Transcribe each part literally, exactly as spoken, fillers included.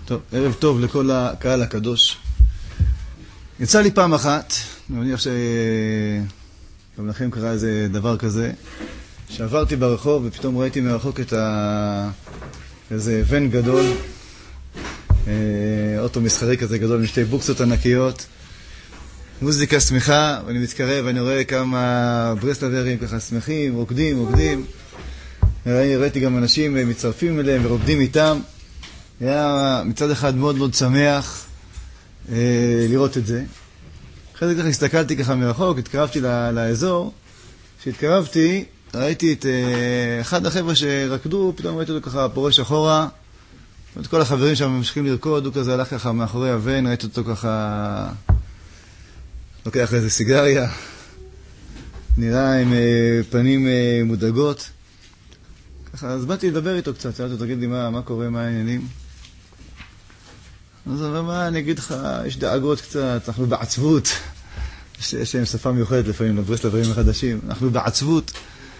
טוב, ערב טוב לכל הקהל הקדוש. יצא לי פעם אחת, אני מניח שגם לכם קרה איזה דבר כזה, שעברתי ברחוב ופתאום ראיתי מרחוק את ה... איזה ון גדול, אוטו מסחרי כזה גדול עם שתי בוקסות ענקיות, מוזיקה שמחה, ואני מתקרב ואני רואה כמה ברסלברים ככה שמחים, רוקדים, רוקדים. ראיתי גם אנשים מצטרפים אליהם ורוקדים איתם. היה מצד אחד מאוד מאוד שמח אה, לראות את זה. אחרי זה ככה הסתכלתי ככה מרחוק, התקרבתי לאזור. כשהתקרבתי, ראיתי את אה, אחד החבר'ה שרקדו, פתאום ראיתי אותו ככה פורש אחורה. את כל החברים שם ממשיכים לרקוד, הוא כזה הלך ככה מאחורי הוון, ראיתי אותו ככה לוקח איזה סיגריה, נראה עם אה, פנים אה, מודאגות. ככה, אז באתי לדבר איתו קצת, שאלתי אותו, תגיד לי מה, מה קורה, מה העניינים? אז אבל מה, אני אגיד לך, יש דאגות קצת, אנחנו בעצבות. יש, יש להם שפה מיוחדת לפעמים, לברסלברים החדשים, אנחנו בעצבות.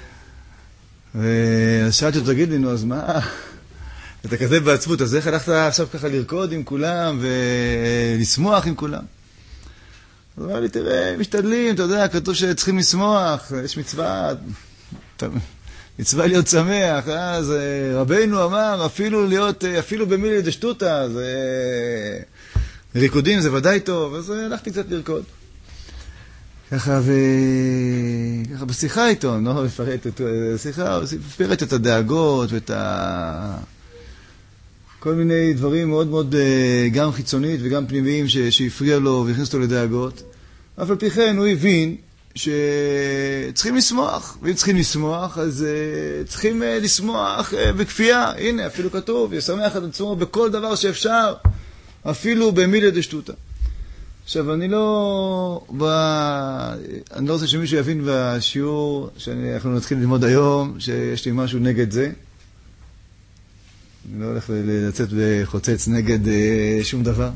ואז שאלתי אותו, תגיד לי, נו, אז מה? אתה כזה בעצבות, אז איך הלכת עכשיו ככה לרקוד עם כולם ולשמוח עם כולם? אז אמר לי, תראה, משתדלים, אתה יודע, כתוב שצריכים לשמוח, יש מצווה, מצווה להיות שמח, אז רבינו אמר, אפילו להיות, אפילו במילי דשטוטה, זה ריקודים, זה ודאי טוב, אז הלכתי קצת לרקוד. ככה, ו... ככה בשיחה איתו, לא מפרט את השיחה, הוא מפרט את הדאגות ואת ה... כל מיני דברים מאוד מאוד גם חיצונית וגם פנימיים ש... שהפריע לו והכניס אותו לדאגות. אף על פי כן הוא הבין שצריכים לשמוח, ואם צריכים לשמוח, אז uh, צריכים uh, לשמוח uh, בכפייה. הנה, אפילו כתוב, ישמח את עצמו בכל דבר שאפשר, אפילו במילי דשטוטה. עכשיו, אני לא, ב... אני לא רוצה שמישהו יבין בשיעור שאנחנו נתחיל ללמוד היום, שיש לי משהו נגד זה. אני לא הולך לצאת וחוצץ נגד uh, שום דבר.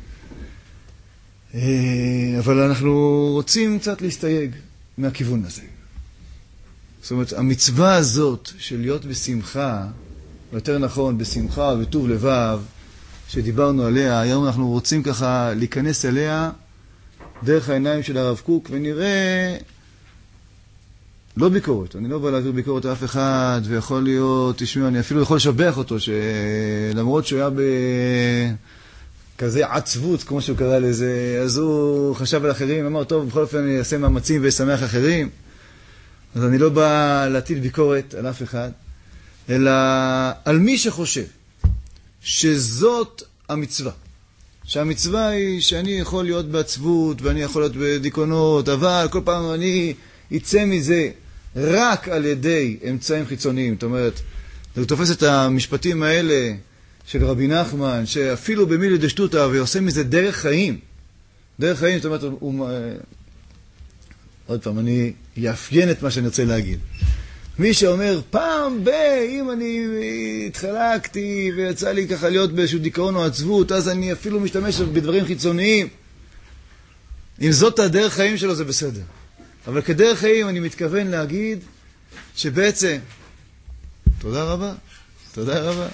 אבל אנחנו רוצים קצת להסתייג מהכיוון הזה. זאת אומרת, המצווה הזאת של להיות בשמחה, יותר נכון, בשמחה וטוב לבב, שדיברנו עליה, היום אנחנו רוצים ככה להיכנס אליה דרך העיניים של הרב קוק, ונראה לא ביקורת. אני לא בא להעביר ביקורת לאף אחד, ויכול להיות, תשמעו, אני אפילו יכול לשבח אותו, שלמרות שהוא היה ב... כזה עצבות, כמו שהוא קרא לזה, אז הוא חשב על אחרים, אמר, טוב, בכל אופן אני אעשה מאמצים וישמח אחרים. אז אני לא בא להטיל ביקורת על אף אחד, אלא על מי שחושב שזאת המצווה. שהמצווה היא שאני יכול להיות בעצבות, ואני יכול להיות בדיכאונות, אבל כל פעם אני אצא מזה רק על ידי אמצעים חיצוניים. זאת אומרת, הוא תופס את המשפטים האלה, של רבי נחמן, שאפילו במילי דשטוטה, ועושה מזה דרך חיים. דרך חיים, זאת אומרת, הוא... עוד פעם, אני יאפיין את מה שאני רוצה להגיד. מי שאומר, פעם ב... אם אני התחלקתי, ויצא לי ככה להיות באיזשהו דיכאון או עצבות, אז אני אפילו משתמש בדברים חיצוניים. אם זאת הדרך חיים שלו, זה בסדר. אבל כדרך חיים, אני מתכוון להגיד, שבעצם... תודה רבה. תודה רבה.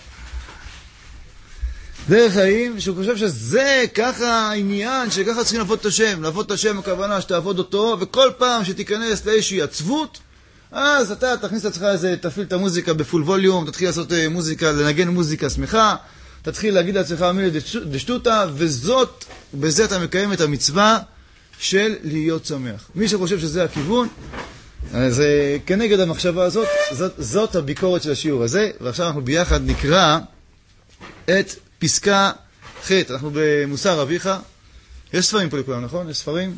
דרך חיים, שהוא חושב שזה ככה העניין, שככה צריכים לעבוד את השם. לעבוד את השם, הכוונה שתעבוד אותו, וכל פעם שתיכנס לאיזושהי עצבות, אז אתה תכניס לעצמך איזה, תפעיל את המוזיקה בפול ווליום, תתחיל לעשות מוזיקה, לנגן מוזיקה שמחה, תתחיל להגיד לעצמך מילי דשטוטה, וזאת, בזה אתה מקיים את המצווה של להיות שמח. מי שחושב שזה הכיוון, אז כנגד המחשבה הזאת, זאת, זאת הביקורת של השיעור הזה, ועכשיו אנחנו ביחד נקרא את פסקה ח'. אנחנו במוסר אביך. יש ספרים פה לכולם, נכון? יש ספרים?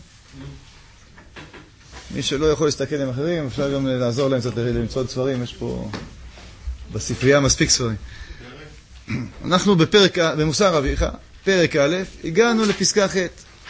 מי שלא יכול להסתכל עם אחרים, אפשר גם לעזור להם קצת למצוא ספרים. יש פה בספרייה מספיק ספרים. אנחנו בפרק, במוסר אביך, פרק א', הגענו לפסקה ח'.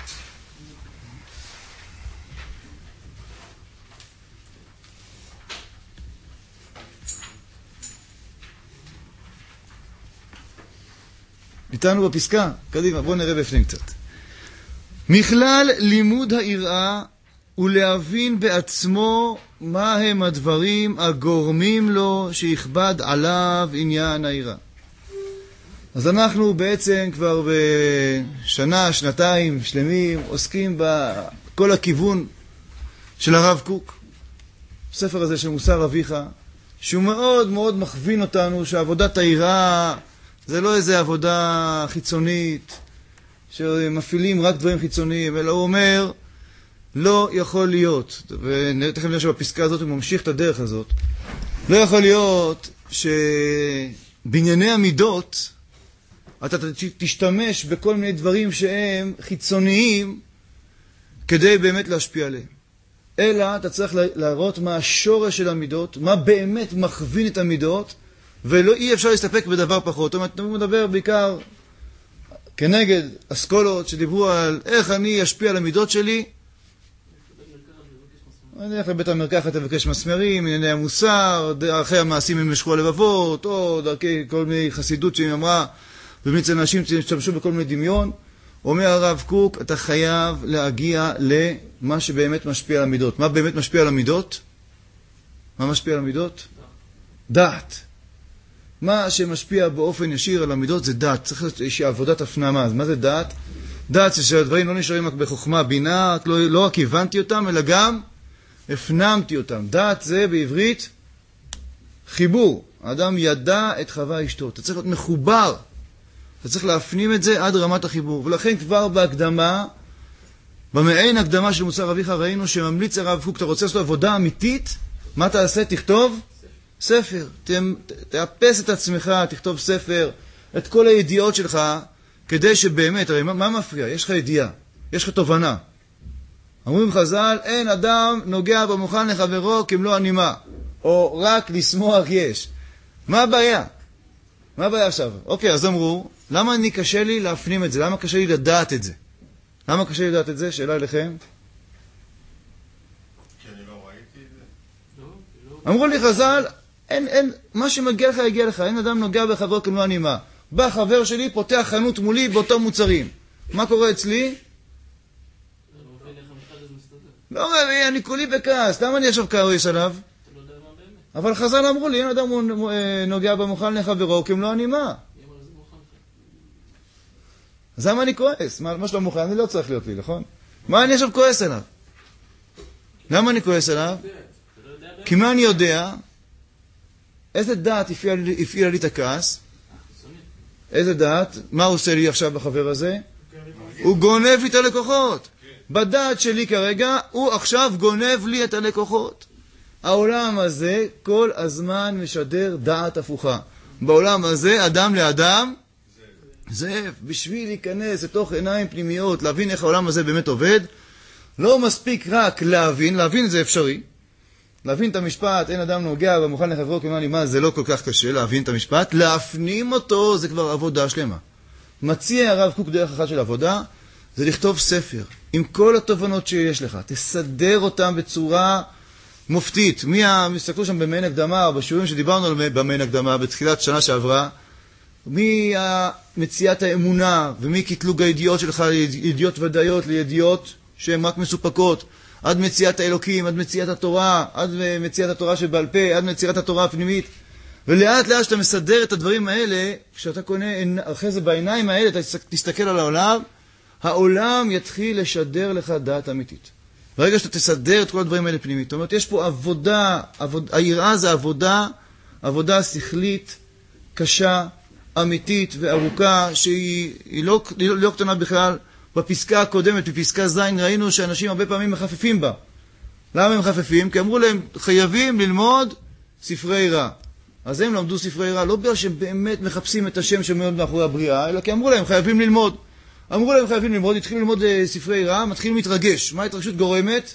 איתנו בפסקה, קדימה, בואו נראה בפנים קצת. מכלל לימוד היראה ולהבין בעצמו מה הם הדברים הגורמים לו שיכבד עליו עניין היראה. אז אנחנו בעצם כבר בשנה, שנתיים שלמים עוסקים בכל הכיוון של הרב קוק. הספר הזה של מוסר אביך, שהוא מאוד מאוד מכווין אותנו שעבודת היראה זה לא איזה עבודה חיצונית, שמפעילים רק דברים חיצוניים, אלא הוא אומר, לא יכול להיות, ותכף נראה שבפסקה הזאת הוא ממשיך את הדרך הזאת, לא יכול להיות שבענייני המידות, אתה תשתמש בכל מיני דברים שהם חיצוניים, כדי באמת להשפיע עליהם. אלא אתה צריך להראות מה השורש של המידות, מה באמת מכווין את המידות, ולא אי אפשר להסתפק בדבר פחות. זאת אומרת, הוא מדבר בעיקר כנגד אסכולות שדיברו על איך אני אשפיע על המידות שלי. אני אלך לבית המרקחת לבקש מסמרים, ענייני המוסר, דרכי המעשים ימשכו הלבבות, או דרכי כל מיני חסידות שהיא אמרה, ומצד אנשים שתשתמשו בכל מיני דמיון. אומר הרב קוק, אתה חייב להגיע למה שבאמת משפיע על המידות. מה באמת משפיע על המידות? מה משפיע על המידות? דעת. מה שמשפיע באופן ישיר על המידות זה דעת. צריך איזושהי עבודת הפנמה. אז מה זה דעת? דעת זה שהדברים לא נשארים רק בחוכמה, בינה, לא, לא רק הבנתי אותם, אלא גם הפנמתי אותם. דעת זה בעברית חיבור. האדם ידע את חווה אשתו. אתה צריך להיות מחובר. אתה צריך להפנים את זה עד רמת החיבור. ולכן כבר בהקדמה, במעין הקדמה של מוסר אביך, ראינו שממליץ הרב קוק, אתה רוצה לעשות עבודה אמיתית, מה תעשה? תכתוב ספר. תאפס את עצמך, תכתוב ספר, את כל הידיעות שלך, כדי שבאמת, הרי מה, מה מפריע? יש לך ידיעה, יש לך תובנה. אומרים חז"ל, אין אדם נוגע במוכן לחברו כמלוא הנימה, או רק לשמוח יש. מה הבעיה? מה הבעיה עכשיו? אוקיי, אז אמרו, למה אני קשה לי להפנים את זה? למה קשה לי לדעת את זה? למה קשה לי לדעת את זה? שאלה אליכם. כי אני לא ראיתי את זה. אמרו לי חז"ל, אין, אין, מה שמגיע לך יגיע לך, אין אדם נוגע בחברו כמלוא הנימה. בא חבר שלי, פותח חנות מולי באותו מוצרים. מה קורה אצלי? לא אומר, אני כולי בכעס, למה אני עכשיו כעס עליו? אבל חז"ל אמרו לי, אין אדם נוגע במוכן לחברו כמלוא הנימה. אז למה אני כועס? מה, מה שלא מוכן, אני לא צריך להיות לי, נכון? מה אני עכשיו כועס עליו? למה אני כועס עליו? כי מה אני יודע? איזה דעת הפעילה לי את הכעס? איזה דעת? מה הוא עושה לי עכשיו בחבר הזה? הוא גונב לי את הלקוחות. בדעת שלי כרגע, הוא עכשיו גונב לי את הלקוחות. העולם הזה כל הזמן משדר דעת הפוכה. בעולם הזה, אדם לאדם, זאב, בשביל להיכנס לתוך עיניים פנימיות, להבין איך העולם הזה באמת עובד, לא מספיק רק להבין, להבין זה אפשרי. להבין את המשפט, אין אדם נוגע במוכן לחברו כמלוא הנימה, זה לא כל כך קשה להבין את המשפט. להפנים אותו זה כבר עבודה שלמה. מציע הרב קוק דרך אחת של עבודה, זה לכתוב ספר עם כל התובנות שיש לך. תסדר אותם בצורה מופתית. מי המסתכלו שם במעין הקדמה, או בשיעורים שדיברנו על במעין הקדמה בתחילת שנה שעברה, מי מציאת האמונה, ומי קטלוג הידיעות שלך לידיעות ודאיות, לידיעות שהן רק מסופקות, עד מציאת האלוקים, עד מציאת התורה, עד מציאת התורה שבעל פה, עד מציאת התורה הפנימית. ולאט לאט שאתה מסדר את הדברים האלה, כשאתה קונה אחרי זה בעיניים האלה, אתה תסתכל על העולם, העולם יתחיל לשדר לך דעת אמיתית. ברגע שאתה תסדר את כל הדברים האלה פנימית, זאת אומרת, יש פה עבודה, עבוד, היראה זה עבודה, עבודה שכלית, קשה, אמיתית וארוכה, שהיא לא, לא, לא קטנה בכלל. בפסקה הקודמת, בפסקה זין, ראינו שאנשים הרבה פעמים מחפפים בה. למה הם מחפפים? כי אמרו להם, חייבים ללמוד ספרי יראה. אז הם למדו ספרי יראה, לא בגלל שהם באמת מחפשים את השם שמאוד מאחורי הבריאה, אלא כי אמרו להם, חייבים ללמוד. אמרו להם, חייבים ללמוד, התחילו ללמוד ספרי יראה, מתחילים להתרגש. מה ההתרגשות גורמת?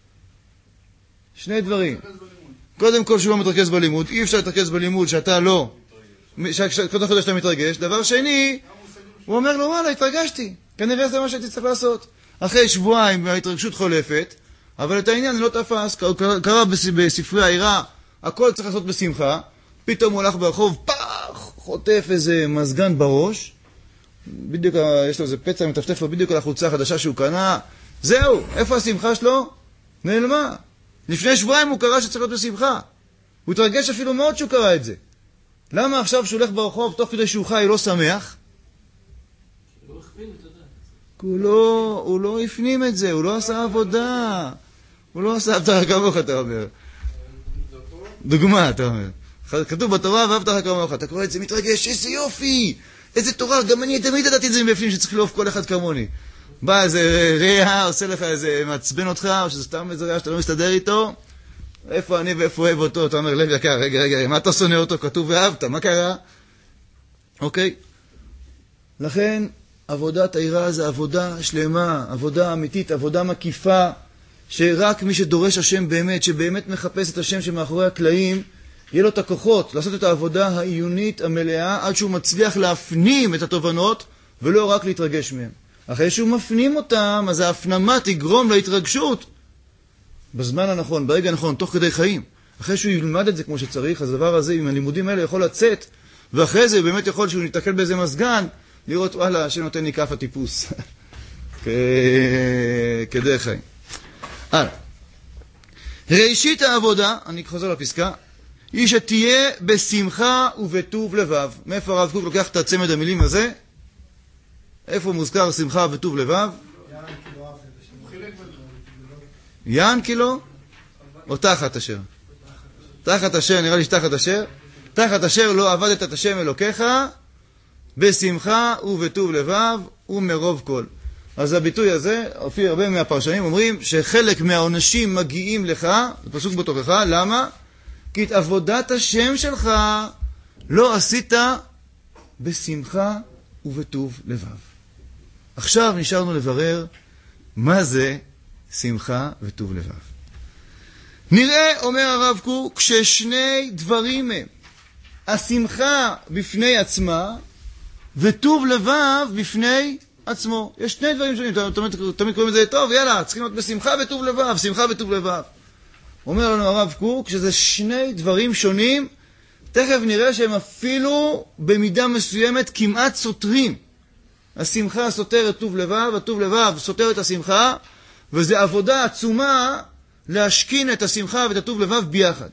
שני דברים. קודם כל, שהוא לא מתרכז בלימוד. אי אפשר להתרכז בלימוד שאתה לא... קודם כל שאתה מתרגש. דבר שני, הוא אומר לו, וואלה, התרגשתי. כנראה זה מה שהייתי צריך לעשות. אחרי שבועיים ההתרגשות חולפת, אבל את העניין לא תפס, קרה בספרי היראה, הכל צריך לעשות בשמחה, פתאום הוא הולך ברחוב, פח, חוטף איזה מזגן בראש, בדיוק יש לו איזה פצע מטפטף לו בדיוק על החולצה החדשה שהוא קנה, זהו, איפה השמחה שלו? נעלמה. לפני שבועיים הוא קרא שצריך להיות בשמחה. הוא התרגש אפילו מאוד שהוא קרא את זה. למה עכשיו שהוא הולך ברחוב תוך כדי שהוא חי לא שמח? לא הכווין את הדעת. הוא לא, הוא לא הפנים את זה, הוא לא עשה עבודה. הוא לא עשה אהבת כמוך, אתה אומר. דוגמה, אתה אומר. כתוב בתורה, ואהבת כמוך. אתה קורא את זה, מתרגש, איזה יופי! איזה תורה, גם אני תמיד ידעתי את זה מבפנים, שצריך לאהוב כל אחד כמוני. בא איזה ריאה, עושה לך איזה, מעצבן אותך, או שזה סתם איזה ריאה שאתה לא מסתדר איתו. איפה אני ואיפה אוהב אותו? אתה אומר, לב יקר, רגע, רגע, מה אתה שונא אותו? כתוב ואהבת, מה קרה? אוקיי? לכן, עבודת העירה זה עבודה שלמה, עבודה אמיתית, עבודה מקיפה, שרק מי שדורש השם באמת, שבאמת מחפש את השם שמאחורי הקלעים, יהיה לו את הכוחות לעשות את העבודה העיונית המלאה, עד שהוא מצליח להפנים את התובנות, ולא רק להתרגש מהם. אחרי שהוא מפנים אותם, אז ההפנמה תגרום להתרגשות, בזמן הנכון, ברגע הנכון, תוך כדי חיים. אחרי שהוא ילמד את זה כמו שצריך, אז הדבר הזה, עם הלימודים האלה, יכול לצאת, ואחרי זה באמת יכול שהוא נתקל באיזה מסגן, לראות, וואלה, שנותן לי כף הטיפוס. כדרך חיים. הלאה. ראשית העבודה, אני חוזר לפסקה, היא שתהיה בשמחה ובטוב לבב. מאיפה הרב קוק לוקח את הצמד המילים הזה? איפה מוזכר שמחה וטוב לבב? יען כילו? או תחת אשר? תחת אשר, נראה לי שתחת אשר. תחת אשר לא עבדת את השם אלוקיך, בשמחה ובטוב לבב ומרוב כל. אז הביטוי הזה, הופיע הרבה מהפרשנים, אומרים שחלק מהעונשים מגיעים לך, זה פסוק בתוכך, למה? כי את עבודת השם שלך לא עשית בשמחה ובטוב לבב. עכשיו נשארנו לברר מה זה שמחה וטוב לבב. נראה, אומר הרב קוק, ששני דברים הם, השמחה בפני עצמה וטוב לבב בפני עצמו. יש שני דברים שונים, תמיד, תמיד קוראים את זה טוב, יאללה, צריכים להיות בשמחה וטוב לבב, שמחה וטוב לבב. אומר לנו הרב קוק שזה שני דברים שונים, תכף נראה שהם אפילו במידה מסוימת כמעט סותרים. השמחה סותרת טוב לבב, הטוב לבב סותר את השמחה, וזה עבודה עצומה להשכין את השמחה ואת הטוב לבב ביחד.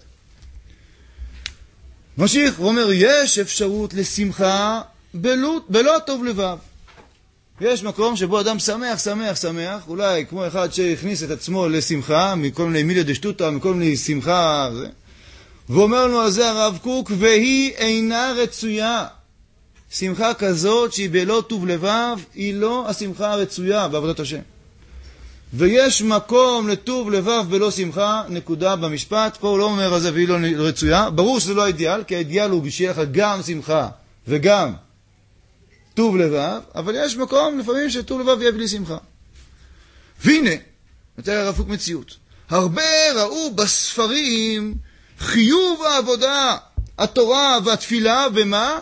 ממשיך, הוא אומר, יש אפשרות לשמחה בלא, בלא טוב לבב. יש מקום שבו אדם שמח, שמח, שמח, אולי כמו אחד שהכניס את עצמו לשמחה, מכל מיני מילי דשטוטה, מכל מיני שמחה, זה. ואומר לנו על זה הרב קוק, והיא אינה רצויה. שמחה כזאת שהיא בלא טוב לבב, היא לא השמחה הרצויה בעבודת השם. ויש מקום לטוב לבב בלא שמחה, נקודה במשפט, פה הוא לא אומר על זה והיא לא רצויה, ברור שזה לא האידיאל, כי האידיאל הוא שיהיה לך גם שמחה וגם טוב לבב, אבל יש מקום לפעמים שטוב לבב יהיה בלי שמחה. והנה, נתאר הרב קוק מציאות, הרבה ראו בספרים חיוב העבודה, התורה והתפילה, במה?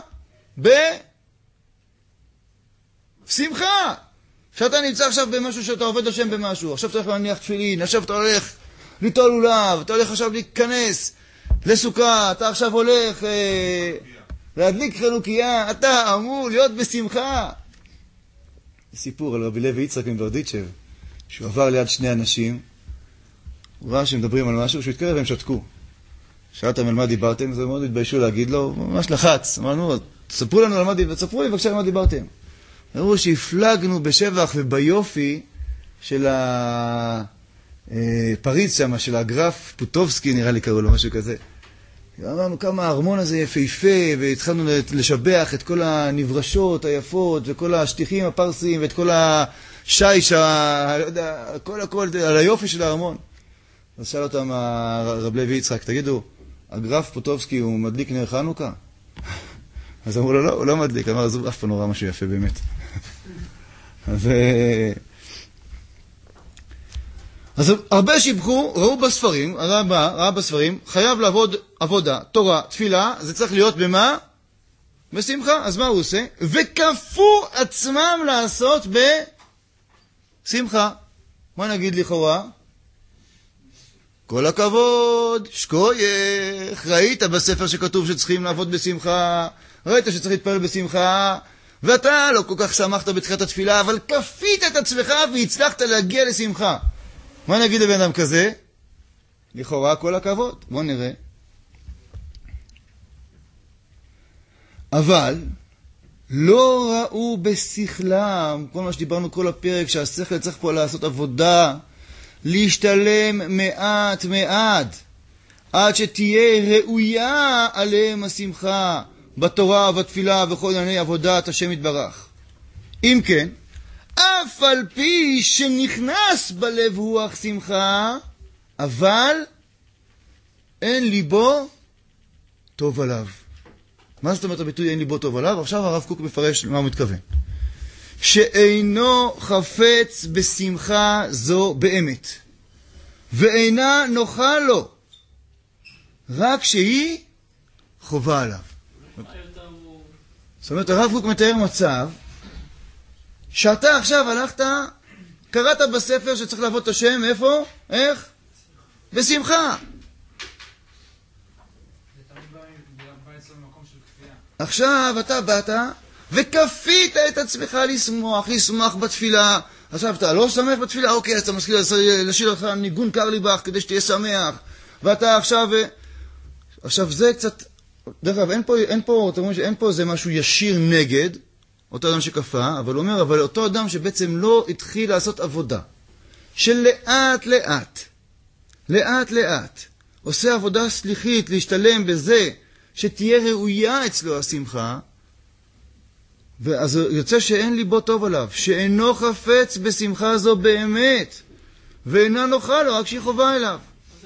בשמחה. שאתה נמצא עכשיו במשהו שאתה עובד השם במשהו, עכשיו צריך להניח תפילין, עכשיו אתה הולך ליטול לולב, אתה הולך עכשיו להיכנס לסוכה, אתה עכשיו הולך אה, להדליק חנוכיה, אתה אמור להיות בשמחה. סיפור על רבי לוי יצחק מברדיצ'ב, שהוא עבר ליד שני אנשים, הוא ראה שהם מדברים על משהו, שהוא התקרב והם שתקו. שאלתם על מה דיברתם, זה מאוד התביישו להגיד לו, ממש לחץ, אמרנו, תספרו לנו על מה דיברתם, תספרו לי בבקשה על מה דיברתם. אמרו שהפלגנו בשבח וביופי של הפריץ שם, של הגרף פוטובסקי, נראה לי קראו לו, משהו כזה. אמרנו כמה הארמון הזה יפהפה, והתחלנו לשבח את כל הנברשות היפות, וכל השטיחים הפרסיים, ואת כל השיש, כל הכל, על היופי של הארמון. אז שאל אותם הרב לוי יצחק, תגידו, הגרף פוטובסקי הוא מדליק נר חנוכה? אז אמרו לו, לא, הוא לא מדליק. אמר, אז הוא אף פעם לא ראה משהו יפה באמת. אז, אז הרבה שיבחו, ראו בספרים, ראה, ראה בספרים, חייב לעבוד עבודה, תורה, תפילה, זה צריך להיות במה? בשמחה. אז מה הוא עושה? וכפו עצמם לעשות בשמחה. מה נגיד לכאורה? כל הכבוד, שקוייך, ראית בספר שכתוב שצריכים לעבוד בשמחה, ראית שצריך להתפלל בשמחה, ואתה לא כל כך שמחת בתחילת התפילה, אבל כפית את עצמך והצלחת להגיע לשמחה. מה נגיד לבן אדם כזה? לכאורה כל הכבוד. בוא נראה. אבל לא ראו בשכלם, כל מה שדיברנו כל הפרק, שהשכל צריך פה לעשות עבודה, להשתלם מעט מעט, עד שתהיה ראויה עליהם השמחה בתורה ובתפילה וכל ענייני עבודת השם יתברך. אם כן, אף על פי שנכנס בלב רוח שמחה, אבל אין ליבו טוב עליו. מה זאת אומרת הביטוי אין ליבו טוב עליו? עכשיו הרב קוק מפרש למה הוא מתכוון. שאינו חפץ בשמחה זו באמת, ואינה נוחה לו, רק שהיא חובה עליו. זאת אומרת, הרב קוק מתאר מצב שאתה עכשיו הלכת, קראת בספר שצריך לעבוד את השם, איפה? איך? בשמחה. עכשיו אתה באת וכפית את עצמך לשמוח, לשמוח בתפילה. עכשיו אתה לא שמח בתפילה, אוקיי, אז אתה משכיל לשיר לך ניגון קר ליבך כדי שתהיה שמח. ואתה עכשיו, עכשיו זה קצת, דרך אגב, אין פה, אין פה, אתם רואים שאין פה זה משהו ישיר נגד אותו אדם שכפה, אבל הוא אומר, אבל אותו אדם שבעצם לא התחיל לעשות עבודה, שלאט לאט, לאט לאט, עושה עבודה סליחית להשתלם בזה, שתהיה ראויה אצלו השמחה, ואז יוצא שאין ליבו טוב עליו, שאינו חפץ בשמחה זו באמת, ואינה נוחה לו, רק שהיא חובה אליו.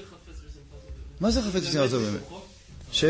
מה זה חפץ בשמחה זו באמת? ש?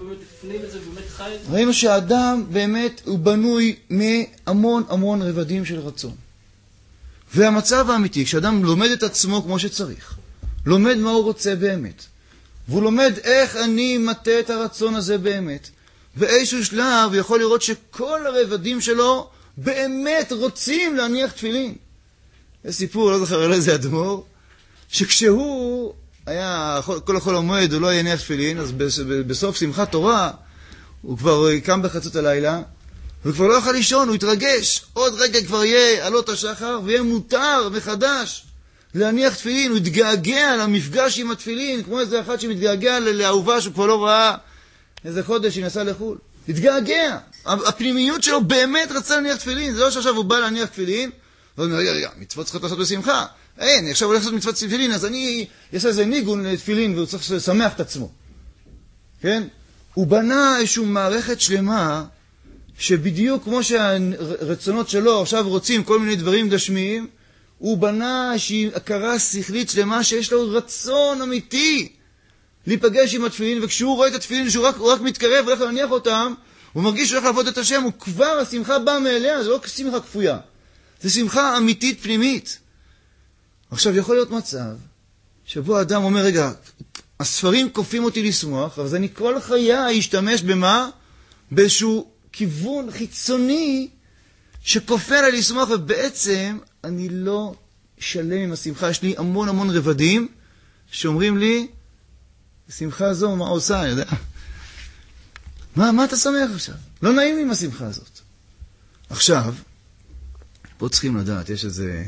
ראינו שהאדם באמת הוא בנוי מהמון המון רבדים של רצון. והמצב האמיתי, כשאדם לומד את עצמו כמו שצריך, לומד מה הוא רוצה באמת, והוא לומד איך אני מטה את הרצון הזה באמת, באיזשהו שלב הוא יכול לראות שכל הרבדים שלו באמת רוצים להניח תפילין. יש סיפור, לא זוכר על איזה אדמו"ר, שכשהוא היה כל החול המועד הוא לא יניח תפילין, אז בסוף שמחת תורה הוא כבר קם בחצות הלילה, והוא כבר לא יוכל לישון, הוא התרגש, עוד רגע כבר יהיה עלות השחר ויהיה מותר מחדש להניח תפילין. הוא התגעגע למפגש עם התפילין, כמו איזה אחד שמתגעגע לאהובה שהוא כבר לא ראה איזה חודש שנסע לחול. התגעגע, הפנימיות שלו באמת רצה להניח תפילין. זה לא שעכשיו הוא בא להניח תפילין והוא אומר, רגע, רגע, מצוות צריכות לעשות בשמחה, אין, עכשיו הולך לעשות מצוות תפילין, אז אני אעשה איזה ניגון לתפילין והוא צריך לשמח את עצמו. כן? הוא בנה איזושהי מערכת שלמה שבדיוק כמו שהרצונות שלו עכשיו רוצים כל מיני דברים גשמיים, הוא בנה איזושהי הכרה שכלית שלמה שיש לו רצון אמיתי להיפגש עם התפילין, וכשהוא רואה את התפילין שהוא רק, רק מתקרב והולך להניח אותם, הוא מרגיש שהוא הולך לעבוד את השם, הוא כבר, השמחה באה מאליה, זה לא שמחה כפויה, זה שמחה אמיתית פנימית. עכשיו יכול להיות מצב שבו האדם אומר, רגע, הספרים כופים אותי לשמוח, אז אני כל חיי אשתמש במה? באיזשהו כיוון חיצוני שכופה עליי לשמוח, ובעצם אני לא שלם עם השמחה. יש לי המון המון רבדים שאומרים לי, השמחה הזו, מה עושה? אני יודע. מה, מה אתה שמח עכשיו? לא נעים עם השמחה הזאת. עכשיו, פה צריכים לדעת, יש איזה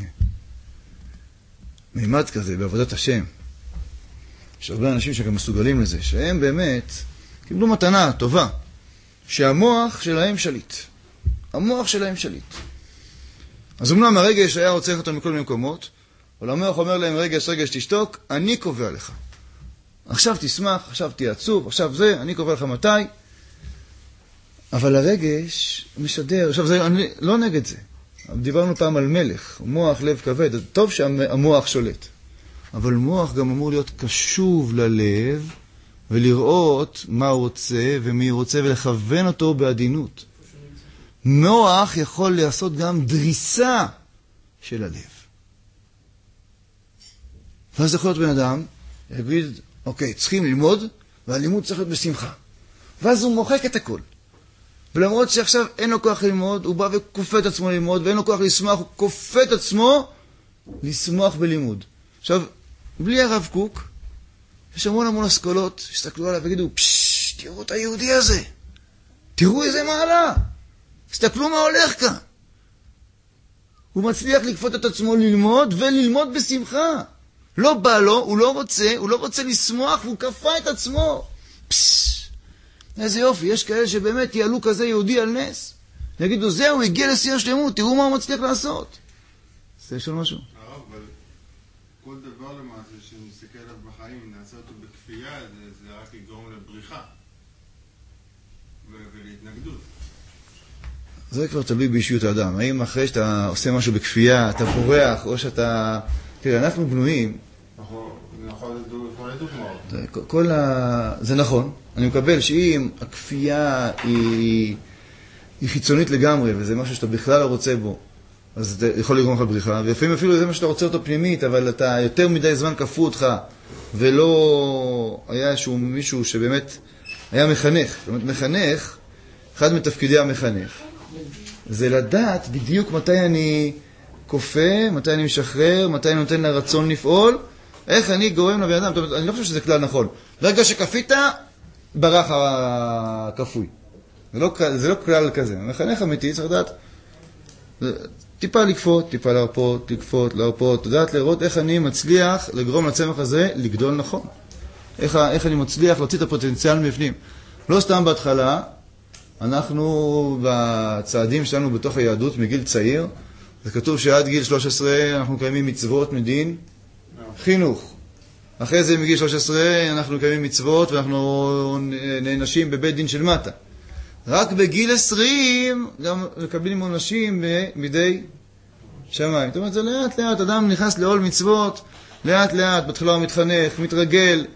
מימד כזה בעבודת השם. יש הרבה אנשים שגם מסוגלים לזה, שהם באמת קיבלו מתנה טובה, שהמוח שלהם שליט. המוח שלהם שליט. אז אמנם הרגש היה רוצה אותם מכל מיני מקומות, אבל המוח אומר להם, רגש, רגש, תשתוק, אני קובע לך. עכשיו תשמח, עכשיו תהיה עצוב, עכשיו זה, אני קובע לך מתי. אבל הרגש משדר, עכשיו זה, אני לא נגד זה. דיברנו פעם על מלך, מוח לב כבד, טוב שהמוח שולט. אבל מוח גם אמור להיות קשוב ללב, ולראות מה הוא רוצה ומי הוא רוצה, ולכוון אותו בעדינות. מוח יכול לעשות גם דריסה של הלב. ואז יכול להיות בן אדם, יגיד, אוקיי, צריכים ללמוד, והלימוד צריך להיות בשמחה. ואז הוא מוחק את הכל. ולמרות שעכשיו אין לו כוח ללמוד, הוא בא וכופה את עצמו ללמוד, ואין לו כוח לשמוח, הוא כופה את עצמו לשמוח בלימוד. עכשיו, בלי הרב קוק, יש המון המון אסכולות שהסתכלו עליו וגידו, פשש, תראו את היהודי הזה, תראו איזה מעלה, תסתכלו מה הולך כאן. הוא מצליח לכפות את עצמו ללמוד, וללמוד בשמחה. לא בא לו, הוא לא רוצה, הוא לא רוצה לשמוח, והוא כפה את עצמו. פשש. איזה יופי, יש כאלה שבאמת יעלו כזה יהודי על נס. יגידו, זהו, הגיע לשיא השלמות, תראו מה הוא מצליח לעשות. זה לשאול משהו. הרב, אבל כל דבר למעשה שנסתכל עליו בחיים, נעשה אותו בכפייה, זה, זה רק יגרום לבריחה ו- ולהתנגדות. זה כבר תלוי באישיות האדם. האם אחרי שאתה עושה משהו בכפייה, אתה בורח, או שאתה... תראה, אנחנו בנויים... נכון, זה דוגמאות. כל ה... זה נכון. אני מקבל שאם הכפייה היא... היא חיצונית לגמרי, וזה משהו שאתה בכלל לא רוצה בו, אז אתה יכול לגרום לך בריחה, ולפעמים אפילו זה מה שאתה רוצה אותו פנימית, אבל אתה יותר מדי זמן כפו אותך, ולא היה איזשהו מישהו שבאמת היה מחנך. זאת אומרת, מחנך, אחד מתפקידי המחנך, זה לדעת בדיוק מתי אני כופה, מתי אני משחרר, מתי אני נותן לרצון לפעול, איך אני גורם לבן אדם. זאת אומרת, אני לא חושב שזה כלל נכון. ברגע שכפית, ברח הכפוי. זה לא, זה לא כלל כזה. המחנך אמיתי צריך לדעת טיפה לקפות, טיפה להרפות, לקפות, להרפות, לדעת לראות איך אני מצליח לגרום לצמח הזה לגדול נכון. איך, איך אני מצליח להוציא את הפוטנציאל מבפנים. לא סתם בהתחלה, אנחנו בצעדים שלנו בתוך היהדות מגיל צעיר, זה כתוב שעד גיל שלוש עשרה אנחנו קיימים מצוות מדין חינוך. אחרי זה מגיל שלוש עשרה אנחנו קיימים מצוות ואנחנו נענשים בבית דין של מטה. רק בגיל עשרים גם מקבלים עונשים מדי שמיים. זאת אומרת, זה לאט לאט, אדם נכנס לעול מצוות, לאט לאט, בתחילה הוא מתחנך, מתרגל,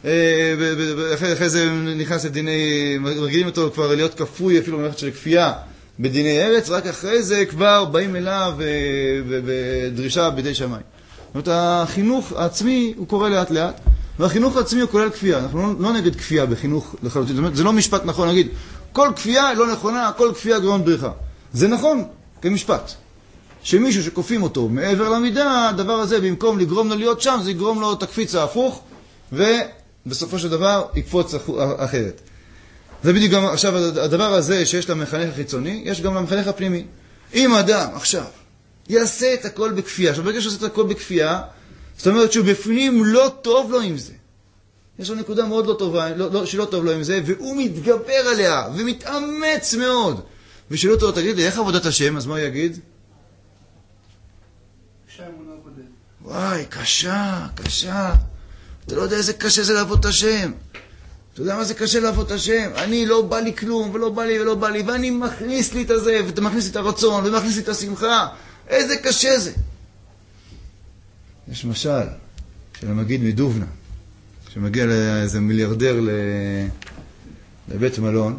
אחרי זה נכנס לדיני, מרגילים אותו כבר להיות כפוי, אפילו במערכת של כפייה, בדיני ארץ, רק אחרי זה כבר באים אליו בדרישה בידי שמיים. זאת אומרת, החינוך העצמי הוא קורה לאט לאט, והחינוך העצמי הוא כולל כפייה. אנחנו לא, לא נגד כפייה בחינוך לחלוטין. זאת אומרת, זה לא משפט נכון להגיד, כל כפייה לא נכונה, כל כפייה גרום בריחה. זה נכון כמשפט. שמישהו שכופים אותו מעבר למידה, הדבר הזה במקום לגרום לו להיות שם, זה יגרום לו תקפיץ ההפוך, ובסופו של דבר יקפוץ אחרת. זה בדיוק גם עכשיו הדבר הזה שיש למחנך החיצוני, יש גם למחנך הפנימי. אם אדם עכשיו יעשה את הכל בכפייה, עכשיו ברגע שעושה את הכל בכפייה, זאת אומרת שהוא בפנים לא טוב לו עם זה. יש לו נקודה מאוד לא טובה, לא, לא, שלא טוב לו עם זה, והוא מתגבר עליה, ומתאמץ מאוד. ושאלו אותו, תגיד לי, איך עבודת השם? אז מה הוא יגיד? קשה אמונה קודם. וואי, קשה, קשה. אתה לא יודע איזה קשה זה לעבוד את השם. אתה יודע מה זה קשה לעבוד את השם? אני לא בא לי כלום, ולא בא לי ולא בא לי, ואני מכניס לי את הזה, ואתה מכניס לי את הרצון, ומכניס לי את השמחה. איזה קשה זה. יש משל של המגיד מדובנה, שמגיע לאיזה מיליארדר לבית מלון,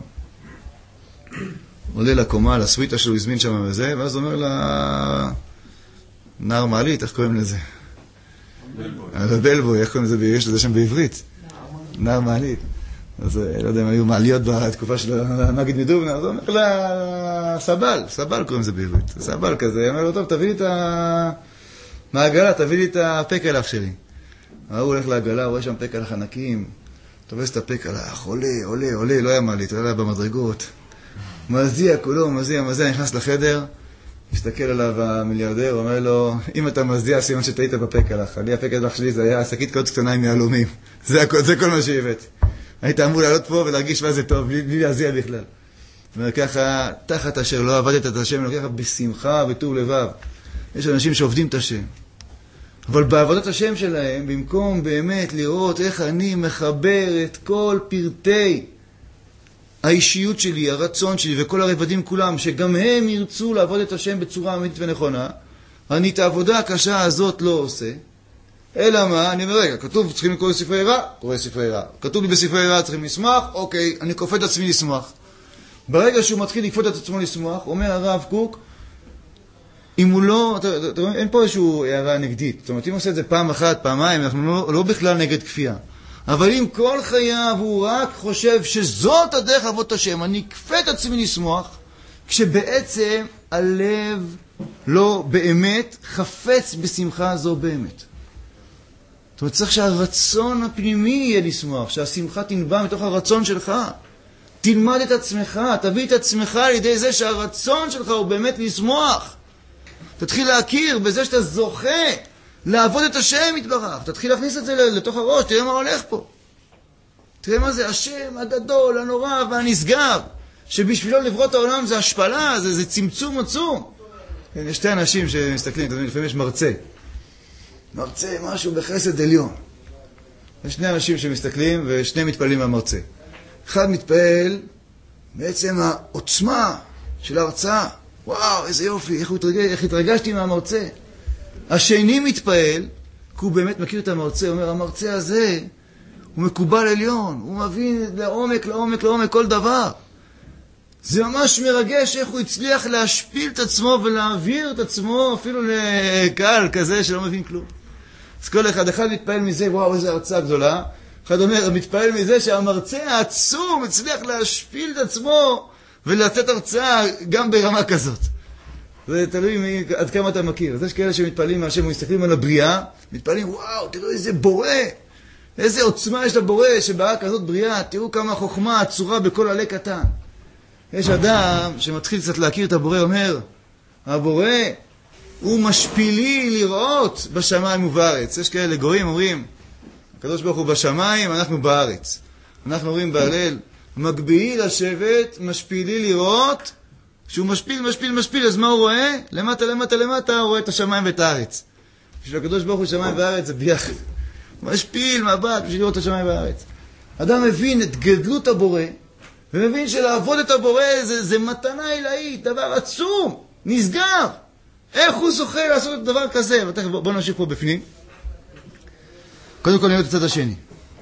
עולה לקומה, לסוויטה שלו, הזמין שם וזה, ואז אומר לה, נער מעלית, איך קוראים לזה? בלבוי, איך קוראים לזה? יש לזה שם בעברית. נער מעלית. אז לא יודע אם היו מעליות בתקופה של המגיד מדובנה, אז הוא אומר לה, סבל, סבל קוראים לזה בעברית. סבל כזה, אומר לו, טוב, תביא לי את המעגלה, תביא לי את הפקלח שלי. הוא הולך לעגלה, הוא רואה שם פקלח ענקים, תובס את הפקלח, עולה, עולה, עולה, לא היה מעלית, עולה במדרגות. מזיע כולו, מזיע, מזיע, נכנס לחדר, מסתכל עליו המיליארדר, אומר לו, אם אתה מזיע, סימן שתהיית בפקלח. אני, הפקלח שלי זה היה שקית קוד קטנה עם יהלומים. זה, זה כל מה שהבאת. היית אמור לעלות פה ולהרגיש מה זה טוב, בלי, בלי להזיע בכלל. וככה, תחת אשר לא עבדת את השם, ככה בשמחה וטוב לבב. יש אנשים שעובדים את השם. אבל בעבודת השם שלהם, במקום באמת לראות איך אני מחבר את כל פרטי האישיות שלי, הרצון שלי וכל הרבדים כולם, שגם הם ירצו לעבוד את השם בצורה אמיתית ונכונה, אני את העבודה הקשה הזאת לא עושה. אלא מה? אני אומר, רגע, כתוב צריכים לקרוא ספרי רע? קורא ספרי רע. כתוב לי בספרי רע צריכים לשמוח? אוקיי, אני כופה את עצמי לשמוח. ברגע שהוא מתחיל לכפות את עצמו לשמוח, אומר הרב קוק, אם הוא לא, אתה, אתה, אתה, אין פה איזשהו הערה נגדית. זאת אומרת, אם הוא עושה את זה פעם אחת, פעמיים, אנחנו לא, לא בכלל נגד כפייה. אבל אם כל חייו הוא רק חושב שזאת הדרך לעבוד את השם, אני אכפה את עצמי לשמוח, כשבעצם הלב לא באמת חפץ בשמחה זו באמת. זאת אומרת, צריך שהרצון הפנימי יהיה לשמוח, שהשמחה תנבע מתוך הרצון שלך. תלמד את עצמך, תביא את עצמך לידי זה שהרצון שלך הוא באמת לשמוח. תתחיל להכיר בזה שאתה זוכה לעבוד את השם יתברך. תתחיל להכניס את זה לתוך הראש, תראה מה הולך פה. תראה מה זה השם הגדול, הנורא והנשגב, שבשבילו לברוא את העולם זה השפלה, זה, זה צמצום עצום. יש שתי אנשים שמסתכלים, לפעמים יש מרצה. מרצה משהו בחסד עליון. יש שני אנשים שמסתכלים ושני מתפעלים מהמרצה. אחד מתפעל בעצם העוצמה של ההרצאה. וואו, איזה יופי, איך, התרגש, איך התרגשתי מהמרצה. השני מתפעל, כי הוא באמת מכיר את המרצה, הוא אומר, המרצה הזה הוא מקובל עליון, הוא מבין לעומק, לעומק, לעומק כל דבר. זה ממש מרגש איך הוא הצליח להשפיל את עצמו ולהעביר את עצמו אפילו לקהל כזה שלא מבין כלום. אז כל אחד, אחד מתפעל מזה, וואו, איזו הרצאה גדולה. אחד אומר, מתפעל מזה שהמרצה העצום הצליח להשפיל את עצמו ולתת הרצאה גם ברמה כזאת. זה תלוי מי, עד כמה אתה מכיר. אז יש כאלה שמתפעלים מהשם ומסתכלים על הבריאה, מתפעלים, וואו, תראו איזה בורא, איזה עוצמה יש לבורא שבאה כזאת בריאה, תראו כמה חוכמה עצורה בכל עלי קטן. יש אדם שמתחיל קצת להכיר את הבורא, אומר, הבורא הוא משפילי לראות בשמיים ובארץ. יש כאלה גויים אומרים, הקדוש ברוך הוא בשמיים, אנחנו בארץ. אנחנו אומרים בהלל, מגביהי לשבת, משפילי לראות, שהוא משפיל, משפיל, משפיל, אז מה הוא רואה? למטה, למטה, למטה, הוא רואה את השמיים ואת הארץ. בשביל הקדוש ברוך הוא שמיים וארץ זה ביחד. משפיל, מבט, בשביל לראות את השמיים והארץ. אדם מבין את גדלות הבורא, ומבין שלעבוד את הבורא זה, זה מתנה אלוהית, דבר עצום, נשגב. איך הוא זוכה לעשות את דבר כזה? בואו נמשיך פה בפנים. קודם כל נראה את הצד השני.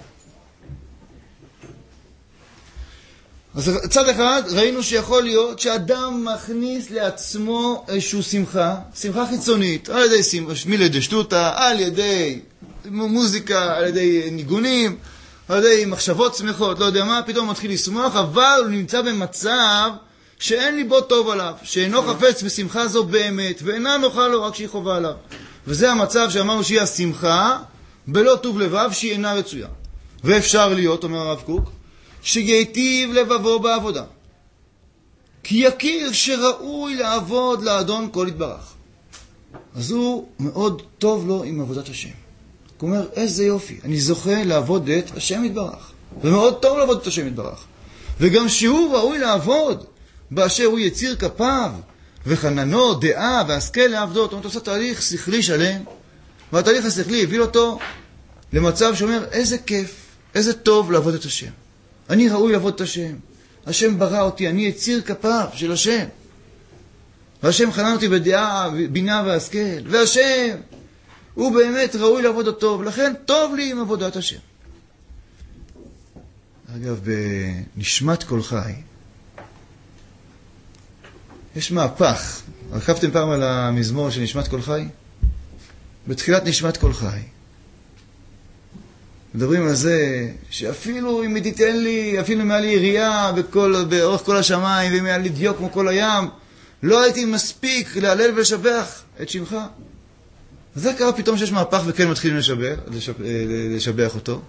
אז צד אחד ראינו שיכול להיות שאדם מכניס לעצמו איזושהי שמחה, שמחה חיצונית, על ידי מילי דשטוטה, על ידי מוזיקה, על ידי ניגונים, על ידי מחשבות שמחות, לא יודע מה, פתאום מתחיל לשמוח, אבל הוא נמצא במצב שאין ליבו טוב עליו, שאינו חפץ בשמחה זו באמת, ואינה נוחה לו רק שהיא חובה עליו. וזה המצב שאמרנו שהיא השמחה, בלא טוב לבב, שהיא אינה רצויה. ואפשר להיות, אומר הרב קוק, שיטיב לבבו בעבודה. כי יכיר שראוי לעבוד לאדון כל יתברך. אז הוא מאוד טוב לו עם עבודת השם. הוא אומר, איזה יופי, אני זוכה לעבוד את השם יתברך. ומאוד טוב לעבוד את השם יתברך. וגם שהוא ראוי לעבוד באשר הוא יציר כפיו, וחננו, דעה והשכל לעבדו. זאת אומרת, הוא עושה תהליך שכלי שלם, והתהליך השכלי הביא אותו למצב שאומר, איזה כיף, איזה טוב לעבוד את השם. אני ראוי לעבוד את השם. השם ברא אותי, אני יציר כפיו של השם. והשם חנן אותי בדעה, בינה והשכל. והשם, הוא באמת ראוי לעבוד אותו, ולכן טוב לי עם עבודת השם. אגב, בנשמת כל חי, יש מהפך. רכבתם פעם על המזמור של נשמת כל חי? בתחילת נשמת כל חי. מדברים על זה שאפילו אם תיתן לי, אפילו אם היה לי ירייה בכל, באורך כל השמיים, ואם היה לי דיוק כמו כל הים, לא הייתי מספיק להלל ולשבח את שמך. וזה קרה פתאום שיש מהפך וכן מתחילים לשבח, לשבח, לשבח אותו.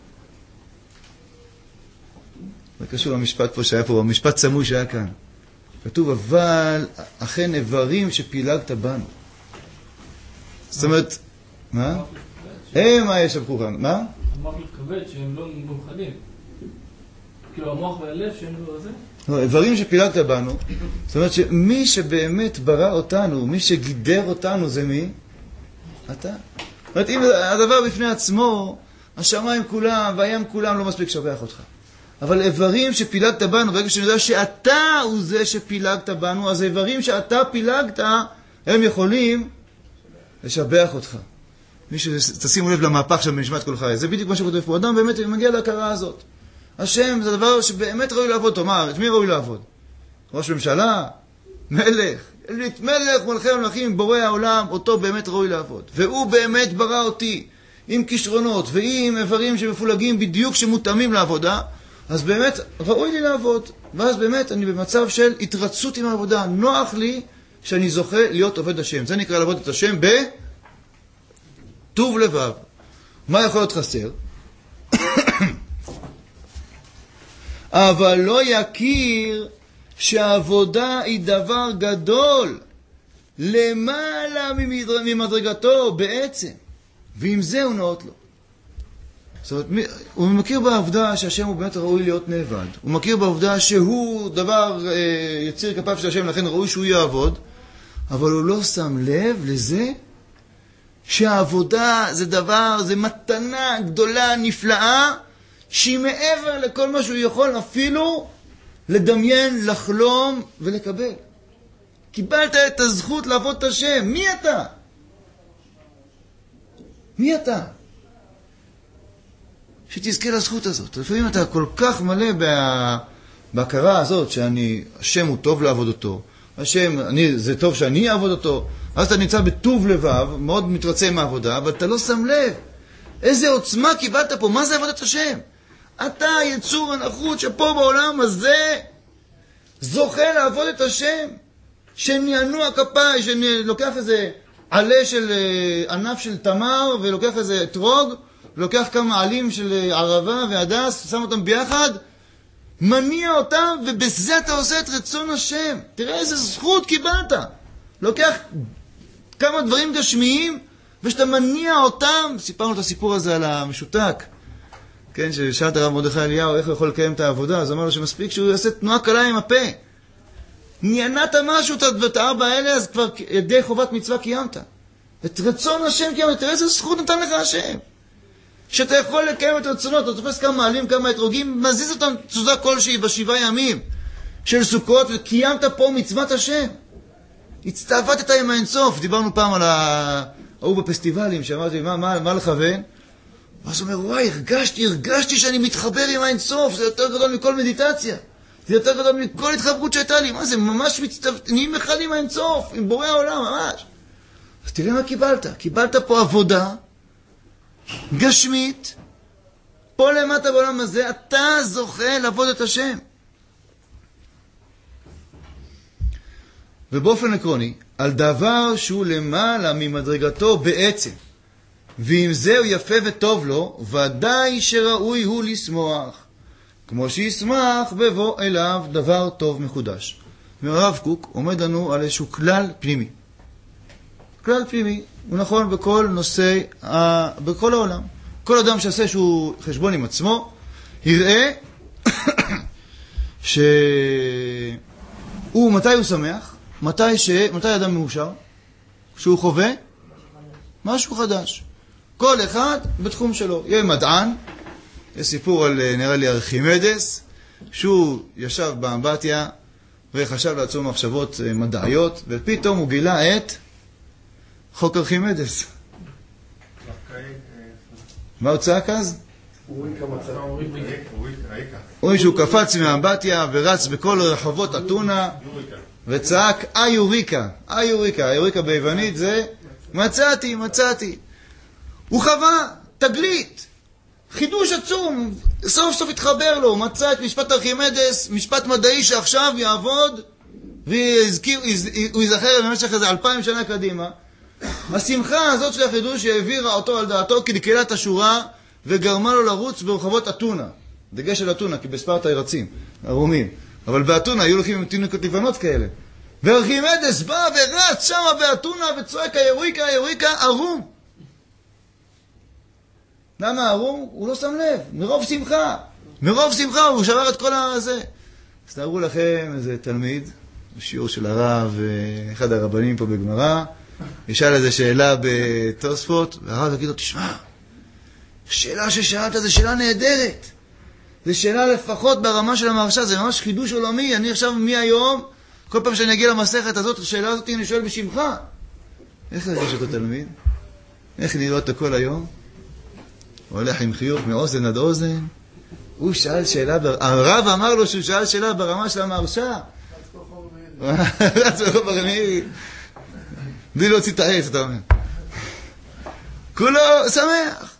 זה קשור למשפט פה שהיה פה, המשפט צמוי שהיה כאן. כתוב, אבל אכן איברים שפילגת בנו. זאת אומרת, מה? הם מה ישבחו כאן, מה? המוח מתכבד שהם לא מאוחדים. כאילו המוח והלב שהם לא זה? לא, איברים שפילגת בנו. זאת אומרת שמי שבאמת ברא אותנו, מי שגידר אותנו זה מי? אתה. זאת אומרת, אם הדבר בפני עצמו, השמיים כולם והים כולם לא מספיק שבח אותך. אבל איברים שפילגת בנו, ברגע שאני יודע שאתה הוא זה שפילגת בנו, אז האיברים שאתה פילגת, הם יכולים לשבח אותך. מישהו, תשימו לב למהפך שם בנשמת כל חי. זה בדיוק מה שכותב פה. אדם באמת מגיע להכרה הזאת. השם זה דבר שבאמת ראוי לעבוד. תאמר, את מי ראוי לעבוד? ראש ממשלה? מלך? מלך מלכי המלכים, בורא העולם, אותו באמת ראוי לעבוד. והוא באמת ברא אותי עם כישרונות ועם איברים שמפולגים בדיוק שמותאמים לעבודה. אז באמת ראוי לי לעבוד. ואז באמת אני במצב של התרצות עם העבודה. נוח לי שאני זוכה להיות עובד השם. זה נקרא לעבוד את השם ב... טוב לבב. מה יכול להיות חסר? אבל לא יכיר שהעבודה היא דבר גדול למעלה ממדרגתו בעצם, ועם זה הוא נאות לו. זאת אומרת, הוא מכיר בעובדה שהשם הוא באמת ראוי להיות נעבד. הוא מכיר בעובדה שהוא דבר, יציר כפיו של השם, לכן ראוי שהוא יעבוד, אבל הוא לא שם לב לזה שהעבודה זה דבר, זה מתנה גדולה, נפלאה, שהיא מעבר לכל מה שהוא יכול אפילו לדמיין, לחלום ולקבל. קיבלת את הזכות לעבוד את השם. מי אתה? מי אתה? שתזכה לזכות הזאת. לפעמים אתה כל כך מלא בהכרה הזאת שאני, השם הוא טוב לעבוד אותו. השם, אני, זה טוב שאני אעבוד אותו. אז אתה נמצא בטוב לבב, מאוד מתרצה מהעבודה, אבל אתה לא שם לב. איזה עוצמה קיבלת פה, מה זה עבודת השם? אתה יצור הנחות שפה בעולם הזה זוכה לעבוד את השם, שנענו הכפיי, שלוקח איזה עלה של ענף של תמר, ולוקח איזה אתרוג, ולוקח כמה עלים של ערבה והדס, שם אותם ביחד, מניע אותם, ובזה אתה עושה את רצון השם. תראה איזה זכות קיבלת. לוקח כמה דברים גשמיים, ושאתה מניע אותם. סיפרנו את הסיפור הזה על המשותק. כן, ששאלת הרב מרדכי אליהו איך הוא יכול לקיים את העבודה, אז אמר לו שמספיק שהוא יעשה תנועה קלה עם הפה. ניענת משהו את הארבע האלה, אז כבר ידי חובת מצווה קיימת. את רצון השם קיימת. תראה איזה זכות נתן לך השם. שאתה יכול לקיים את רצונות, אתה תופס כמה מעלים, כמה אתרוגים, מזיז אותם תזוזה כלשהי בשבעה ימים של סוכות, וקיימת פה מצוות השם. הצטעבדת עם האינסוף. דיברנו פעם על ההוא בפסטיבלים, שאמרתי, מה, מה, מה לכוון? ואז הוא אומר, וואי, הרגשתי, הרגשתי שאני מתחבר עם האינסוף, זה יותר גדול מכל מדיטציה. זה יותר גדול מכל התחברות שהייתה לי. מה זה, ממש מצטעבנים אחד עם האינסוף, עם בורא העולם, ממש. אז תראה מה קיבלת. קיבלת פה עבודה גשמית, פה למטה בעולם הזה, אתה זוכה לעבוד את השם. ובאופן עקרוני, על דבר שהוא למעלה ממדרגתו בעצם, ואם זהו יפה וטוב לו, ודאי שראוי הוא לשמוח, כמו שישמח בבוא אליו דבר טוב מחודש. והרב קוק עומד לנו על איזשהו כלל פנימי. כלל פנימי, הוא נכון בכל נושא, בכל העולם. כל אדם שעשה שהוא חשבון עם עצמו, יראה שהוא, מתי הוא שמח, מתי, ש... מתי אדם מאושר, כשהוא חווה משהו חדש. כל אחד בתחום שלו. יהיה מדען, יש סיפור על, נראה לי, ארכימדס, שהוא ישב באמבטיה וחשב לעצמו מחשבות מדעיות, ופתאום הוא גילה את חוק ארכימדס. מה הוא צעק אז? רואים שהוא קפץ מהאמבטיה ורץ בכל רחובות אתונה וצעק איוריקה, איוריקה, איוריקה ביוונית זה מצאתי, מצאתי. הוא חווה תגלית, חידוש עצום, סוף סוף התחבר לו, מצא את משפט ארכימדס, משפט מדעי שעכשיו יעבוד והוא יזכר במשך איזה אלפיים שנה קדימה. השמחה הזאת של החידוש העבירה אותו על דעתו כלכלת השורה וגרמה לו לרוץ ברחובות אתונה. דגש של אתונה, כי בספרטה רצים, ערומים. אבל באתונה היו לוקחים עם תינוקות לבנות כאלה. וארכימדס בא ורץ שמה באתונה וצועק היריקה, היריקה, ערום. למה ערום? הוא לא שם לב. מרוב שמחה. מרוב שמחה הוא שבר את כל הזה. אז תארו לכם איזה תלמיד, בשיעור של הרב, אחד הרבנים פה בגמרא, ישאל איזו שאלה בתוספות, והרב יגיד לו, תשמע, השאלה ששאלת זה שאלה נהדרת. זה שאלה לפחות ברמה של המהרש"א, זה ממש חידוש עולמי. אני עכשיו מהיום, כל פעם שאני אגיע למסכת הזאת, השאלה הזאת אני שואל בשמך. איך הרגיש אותו תלמיד? איך נראה אותו כל היום? הוא הולך עם חיוך מאוזן עד אוזן. הוא שאל שאלה, הרב אמר לו שהוא שאל שאלה ברמה של המהרש"א. רץ ברחוב הרמי. בלי להוציא את העץ, אתה אומר. כולו שמח.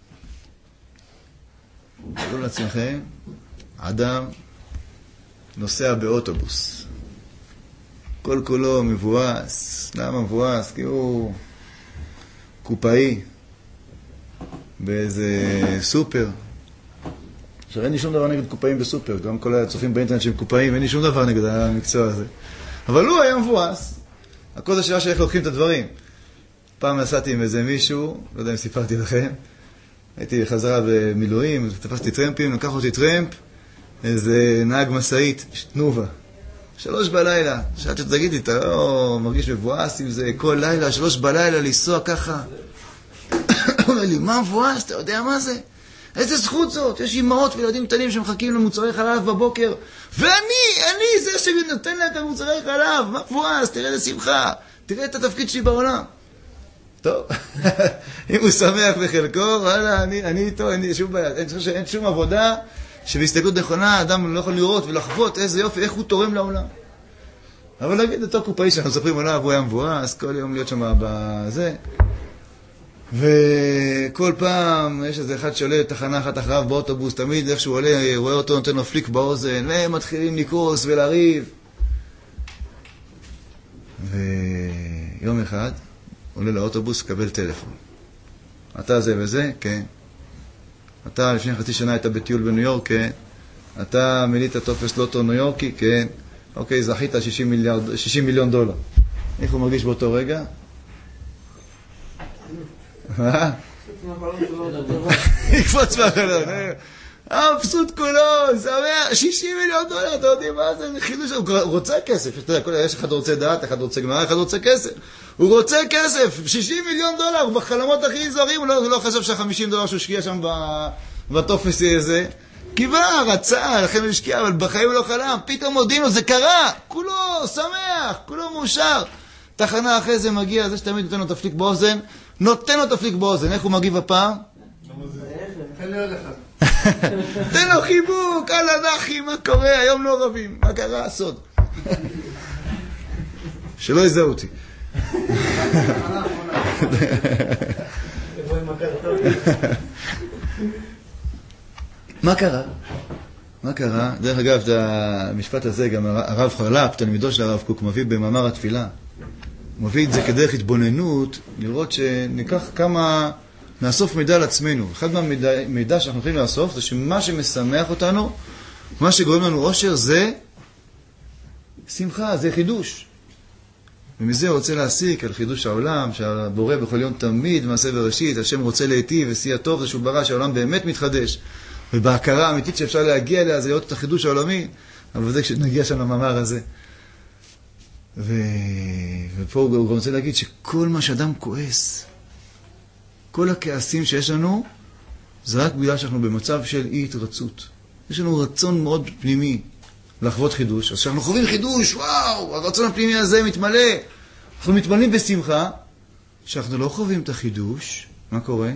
תראו לעצמכם, אדם נוסע באוטובוס. כל כולו מבואס. למה מבואס? כי הוא קופאי באיזה סופר. עכשיו אין לי שום דבר נגד קופאים בסופר. גם כל הצופים באינטרנט שהם קופאים, אין לי שום דבר נגד המקצוע הזה. אבל הוא היה מבואס. הכל זה שאלה שאיך לוקחים את הדברים. פעם נסעתי עם איזה מישהו, לא יודע אם סיפרתי לכם, הייתי בחזרה במילואים, תפסתי טרמפים, לקח אותי טרמפ, איזה נהג מסעית, תנובה. שלוש בלילה, שאלתי אותו, תגידי, אתה לא מרגיש מבואס עם זה כל לילה, שלוש בלילה, לנסוע ככה? הוא אומר לי, מה מבואס? אתה יודע מה זה? איזה זכות זאת? יש אמהות וילדים קטנים שמחכים למוצרי חלב בבוקר, ואני, אני זה שנותן להם את המוצרי חלב, מה מבואס? תראה איזה שמחה, תראה את התפקיד שלי בעולם. טוב, אם הוא שמח בחלקו, וואלה, אני, אני איתו, אין שום בעיה, אין, אין שום עבודה שבהסתכלות נכונה, אדם לא יכול לראות ולחוות איזה יופי, איך הוא תורם לעולם. אבל להגיד, אותו קופאי שאנחנו מספרים עליו, הוא היה מבואס, כל יום להיות שם בזה, וכל פעם יש איזה אחד שעולה לתחנה אחת אחריו באוטובוס, תמיד איך שהוא עולה, רואה אותו, נותן לו פליק באוזן, והם מתחילים לקרוס ולריב. ויום אחד, עולה לאוטובוס, קבל טלפון. אתה זה וזה? כן. אתה לפני חצי שנה היית בטיול בניו יורק? כן. אתה מילאת טופס לוטו ניו יורקי? כן. אוקיי, זכית שישים מיליון דולר. איך הוא מרגיש באותו רגע? מה? יקפוץ מהחלון. האבסוט כולו, שמח, שישים מיליון דולר, אתה יודעים מה זה? חידוש, הוא רוצה כסף. יש אחד רוצה דעת, אחד רוצה גמרא, אחד רוצה כסף. הוא רוצה כסף, שישים מיליון דולר, בחלומות הכי זוהרים, הוא לא, הוא לא חשב שה-חמישים דולר שהוא השקיע שם בטופס הזה. קיווה, רצה, לכן הוא השקיע, אבל בחיים הוא לא חלם. פתאום מודיעים לו, זה קרה, כולו שמח, כולו מאושר. תחנה אחרי זה מגיע, זה שתמיד נותן לו תפליק באוזן, נותן לו תפליק באוזן, איך הוא מגיב הפעם? תן לי עוד אחד. תן לו חיבוק, על הנחי, מה קורה? היום לא רבים, מה קרה? סוד. שלא יזהו אותי. מה קרה? מה קרה? דרך אגב, את המשפט הזה, גם הרב חרל"פ, תלמידו של הרב קוק, מביא במאמר התפילה. הוא מביא את זה כדרך התבוננות, לראות שניקח כמה, נאסוף מידע על עצמנו. אחד מהמידע שאנחנו יכולים לאסוף, זה שמה שמשמח אותנו, מה שגורם לנו אושר, זה שמחה, זה חידוש. ומזה הוא רוצה להסיק על חידוש העולם, שהבורא בכל יום תמיד, מעשה בראשית, השם רוצה להיטיב ושיא הטוב, זה שהוא ברא שהעולם באמת מתחדש. ובהכרה האמיתית שאפשר להגיע אליה, זה לראות את החידוש העולמי, אבל זה כשנגיע שם למאמר הזה. ו... ופה הוא גם רוצה להגיד שכל מה שאדם כועס, כל הכעסים שיש לנו, זה רק בגלל שאנחנו במצב של אי התרצות. יש לנו רצון מאוד פנימי לחוות חידוש. אז כשאנחנו חווים חידוש, וואו, הרצון הפנימי הזה מתמלא. אנחנו מתמלאים בשמחה. כשאנחנו לא חווים את החידוש, מה קורה?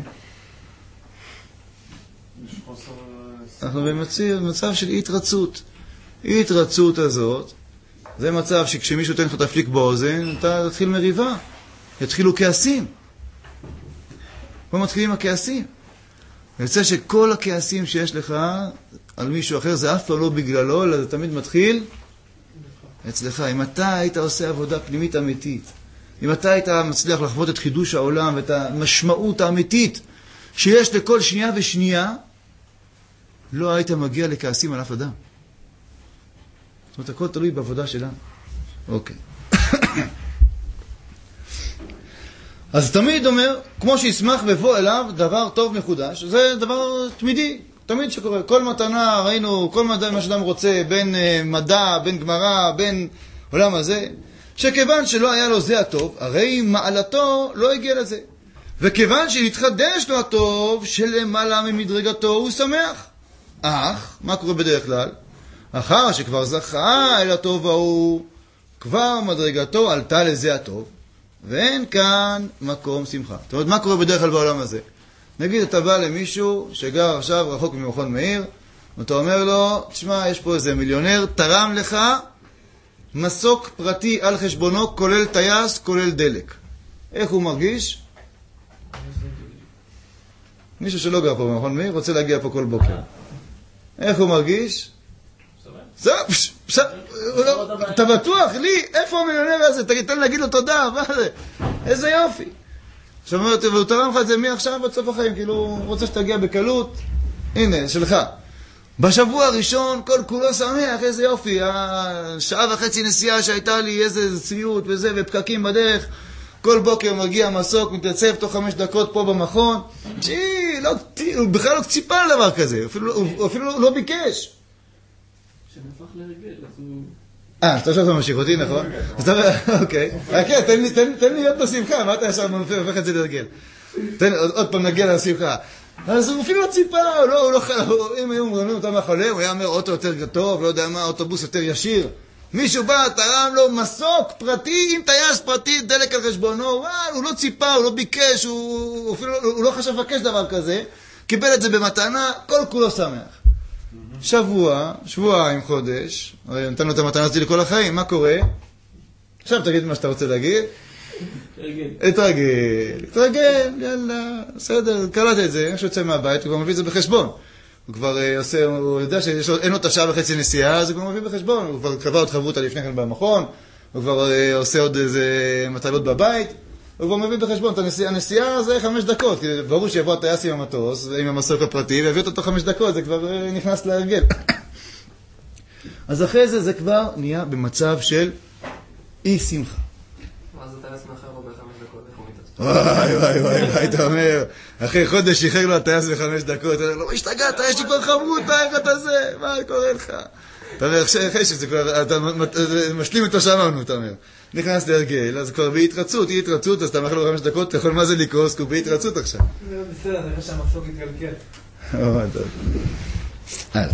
אנחנו במצב של אי התרצות. אי התרצות הזאת, זה מצב שכשמישהו תן לך תפליק באוזן, אתה תתחיל מריבה. יתחילו כעסים. פה מתחילים הכעסים. יוצא שכל הכעסים שיש לך על מישהו אחר, זה אף פעם לא בגללו, אלא זה תמיד מתחיל אצלך. אם אתה היית עושה עבודה פנימית אמיתית, אם אתה היית מצליח לחוות את חידוש העולם ואת המשמעות האמיתית שיש לכל שנייה ושנייה, לא היית מגיע לכעסים על אף אדם. זאת אומרת, הכל תלוי בעבודה שלנו. אוקיי. אז תמיד אומר, כמו שישמח בבוא אליו, דבר טוב מחודש, זה דבר תמידי, תמיד שקורה. כל מתנה, ראינו, כל מדע, מה שאדם רוצה, בין uh, מדע, בין גמרא, בין עולם הזה, שכיוון שלא היה לו זה הטוב, הרי מעלתו לא הגיע לזה. וכיוון שנתחדש לו הטוב, שלמעלה ממדרגתו הוא שמח. אך, מה קורה בדרך כלל? אחר שכבר זכה אל הטוב ההוא, כבר מדרגתו עלתה לזה הטוב, ואין כאן מקום שמחה. זאת אומרת, מה קורה בדרך כלל בעולם הזה? נגיד, אתה בא למישהו שגר עכשיו רחוק ממכון מאיר, ואתה אומר לו, תשמע, יש פה איזה מיליונר, תרם לך מסוק פרטי על חשבונו, כולל טייס, כולל דלק. איך הוא מרגיש? מישהו שלא גר פה במכון מאיר, רוצה להגיע פה כל בוקר. איך הוא מרגיש? אתה בטוח? לי? איפה המיליונר הזה? תן להגיד לו תודה, מה זה? איזה יופי. עכשיו אומרת, והוא תרם לך את זה מעכשיו עד סוף החיים, כאילו הוא רוצה שתגיע בקלות, הנה, שלך. בשבוע הראשון, כל כולו שמח, איזה יופי, השעה וחצי נסיעה שהייתה לי, איזה ציות וזה, ופקקים בדרך, כל בוקר מגיע מסוק, מתייצב תוך חמש דקות פה במכון, שי, לא, הוא בכלל לא ציפה לדבר כזה, אפילו, הוא אפילו לא, לא ביקש. שנפח לרגל, אז הוא... אה, אתה עכשיו ממשיך אותי, נכון? אז אתה אומר, אוקיי. כן, תן לי, תן, תן לי להיות בשמחה, מה אתה ישר הופך את זה לרגל? תן, עוד, עוד פעם נגיע לשמחה. אז הוא אפילו לא ציפה, הוא לא, הוא לא, אם היו מרמים אותם מהחולה, הוא היה אומר אוטו יותר טוב, לא יודע מה, אוטובוס יותר ישיר. מישהו בא, תרם לו מסוק פרטי עם טייס פרטי, דלק על חשבונו, הוא לא ציפה, הוא לא ביקש, הוא אפילו, הוא לא חשב לבקש דבר כזה, קיבל את זה במתנה, כל כולו שמח. שבוע, שבועיים, חודש, הרי נתנו את המתנה הזאת לכל החיים, מה קורה? עכשיו תגיד מה שאתה רוצה להגיד. התרגל, התרגל, יאללה, בסדר, קלט את זה, איך שיוצא מהבית, הוא כבר מביא את זה בחשבון. הוא כבר עושה, הוא יודע שאין לו את השעה וחצי נסיעה, אז הוא כבר מביא בחשבון, הוא כבר קבע עוד חברותה לפני כן במכון, הוא כבר עושה עוד איזה מטלות בבית, הוא כבר מביא בחשבון את הנסיעה, הנסיעה זה חמש דקות, כי ברור שיבוא הטייס עם המטוס, עם המסוק הפרטי, ויביא אותו חמש דקות, זה כבר נכנס להרגל. אז אחרי זה זה כבר נהיה במצב של אי שמחה. אז הטייס מאחר לו בחמש דקות, איך הוא מתעצבן? וואי וואי וואי וואי, אתה אומר, אחרי חודש שחרר לו הטייס בחמש דקות, אתה אומר, לא השתגעת, יש לי כבר חברותה, איך אתה זה, מה קורה לך? אתה אומר, אחרי שזה כבר, אתה משלים את השמענו, אתה אומר. נכנס להרגל, אז כבר בהתרצות, אי התרצות, אז אתה מאחר לו חמש דקות, אתה יכול מה זה לקרוס, כי הוא בהתרצות עכשיו. זה בסדר, זה חשב שהמסוק יתגלגל. או, טוב. הלאה.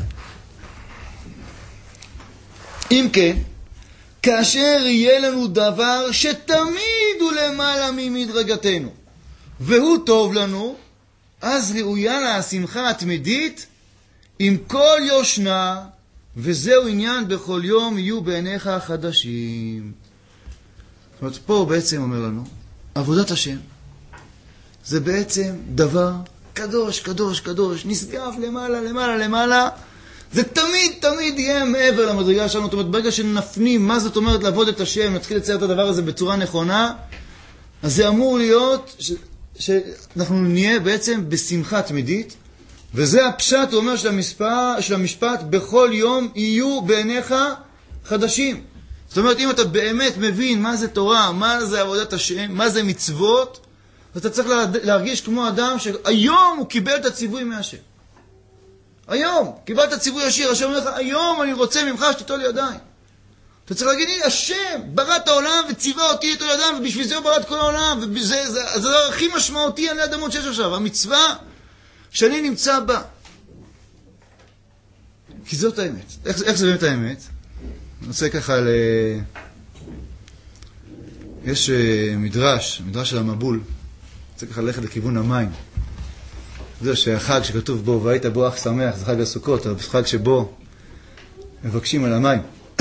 אם כן, כאשר יהיה לנו דבר שתמיד הוא למעלה ממדרגתנו, והוא טוב לנו, אז ראויה לה השמחה התמידית עם כל יושנה, וזהו עניין בכל יום יהיו בעיניך חדשים. זאת אומרת, פה הוא בעצם אומר לנו, עבודת השם, זה בעצם דבר קדוש, קדוש, קדוש, נשגב למעלה, למעלה, למעלה, זה תמיד, תמיד יהיה מעבר למדרגה שלנו. זאת אומרת, ברגע שנפנים מה זאת אומרת לעבוד את השם, נתחיל לצייר את הדבר הזה בצורה נכונה, אז זה אמור להיות ש... שאנחנו נהיה בעצם בשמחה תמידית, וזה הפשט, הוא אומר, של המשפט, של המשפט, בכל יום יהיו בעיניך חדשים. זאת אומרת, אם אתה באמת מבין מה זה תורה, מה זה עבודת השם, מה זה מצוות, אז אתה צריך להרגיש כמו אדם שהיום הוא קיבל את הציווי מהשם. היום, קיבלת ציווי ישיר, השם אומר לך, היום אני רוצה ממך שתיטול ידיים. אתה צריך להגיד, הנה, השם ברא את העולם וציווה אותי ליטול ידיים, ובשביל זה הוא ברא את כל העולם, וזה זה, זה הדבר הכי משמעותי על האדמות שיש עכשיו, המצווה שאני נמצא בה. כי זאת האמת. איך, איך זה באמת האמת? אני רוצה ככה ל... יש מדרש, מדרש של המבול, אני רוצה ככה ללכת לכיוון המים. זה שהחג שכתוב בו, והיית בו אך שמח, זה חג הסוכות, אבל חג שבו מבקשים על המים.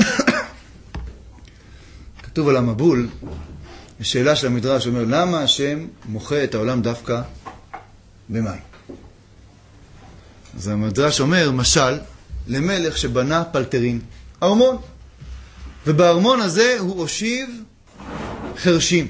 כתוב על המבול, השאלה של המדרש אומר, למה השם מוחה את העולם דווקא במים? אז המדרש אומר, משל, למלך שבנה פלטרין, ארמון. ובארמון הזה הוא הושיב חרשים.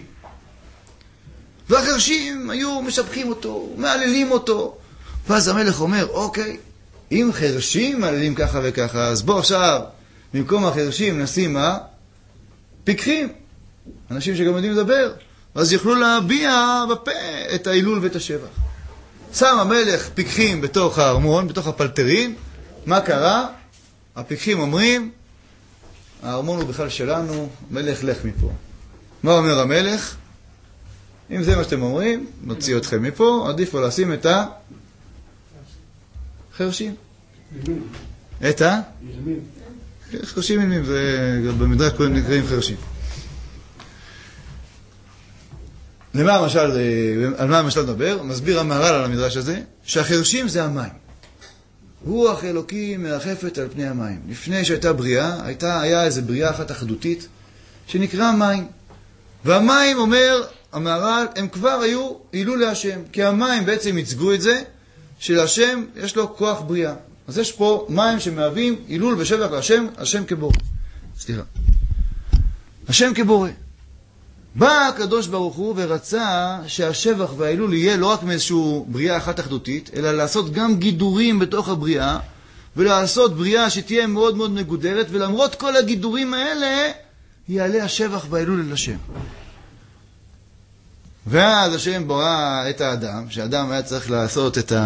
והחרשים היו משבחים אותו, מעללים אותו. ואז המלך אומר, אוקיי, אם חרשים מעללים ככה וככה, אז בוא עכשיו, במקום החרשים נשים מה? פיקחים. אנשים שגם יודעים לדבר. אז יוכלו להביע בפה את העילול ואת השבח. שם המלך פיקחים בתוך הארמון, בתוך הפלטרין. מה קרה? הפיקחים אומרים, הארמון הוא בכלל שלנו, מלך לך מפה. מה אומר המלך? אם זה מה שאתם אומרים, נוציא אתכם מפה, עדיף לו לשים את החרשים. את ה? ילמים. חרשים ילמים, במדרש נקראים חרשים. למה המשל, על מה המשל נדבר? מסביר המהר"ל על המדרש הזה, שהחרשים זה המים. רוח אלוקים מרחפת על פני המים. לפני שהייתה בריאה, הייתה, היה איזו בריאה אחת אחדותית, שנקרא מים. והמים, אומר המהר"ל, הם כבר היו עילול להשם. כי המים בעצם ייצגו את זה, שלהשם יש לו כוח בריאה. אז יש פה מים שמהווים עילול ושבח להשם, השם כבורא. סליחה. השם כבורא. בא הקדוש ברוך הוא ורצה שהשבח והעילול יהיה לא רק מאיזשהו בריאה אחת אחדותית, אלא לעשות גם גידורים בתוך הבריאה, ולעשות בריאה שתהיה מאוד מאוד מגודרת, ולמרות כל הגידורים האלה, יעלה השבח והעילול אל השם. ואז השם ברא את האדם, שהאדם היה צריך לעשות את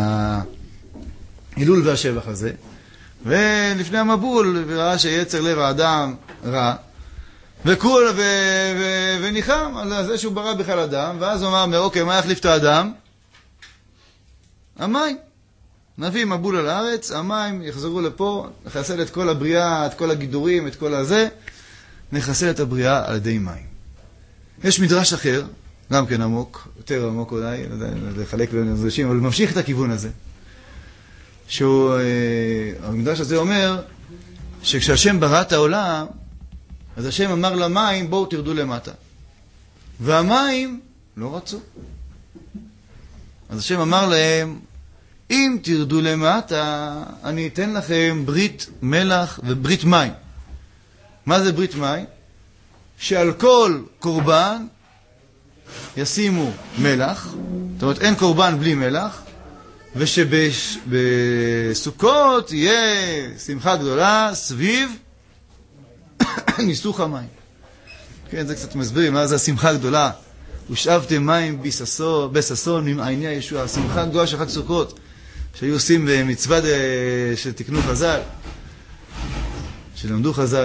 ההילול והשבח הזה, ולפני המבול, וראה שיצר לב האדם רע, וכול, ו, ו, וניחם על זה שהוא ברא בכלל אדם, ואז הוא אמר, אוקיי, מה יחליף את האדם? המים. נביא מבול על הארץ, המים יחזרו לפה, נחסל את כל הבריאה, את כל הגידורים, את כל הזה, נחסל את הבריאה על ידי מים. יש מדרש אחר, גם כן עמוק, יותר עמוק אולי, לחלק בין המדרשים, אבל ממשיך את הכיוון הזה. שהוא, המדרש הזה אומר, שכשהשם ברא את העולם, אז השם אמר למים, בואו תרדו למטה. והמים לא רצו. אז השם אמר להם, אם תרדו למטה, אני אתן לכם ברית מלח וברית מים. מה זה ברית מים? שעל כל קורבן ישימו מלח, זאת אומרת אין קורבן בלי מלח, ושבסוכות יהיה שמחה גדולה סביב ניסוך המים. כן, זה קצת מסביר מה זה השמחה גדולה. ושאבתם מים בססון ממעייני הישועה. השמחה גדולה של חג סוכות, שהיו עושים במצווה שתקנו חז"ל, שלמדו חז"ל.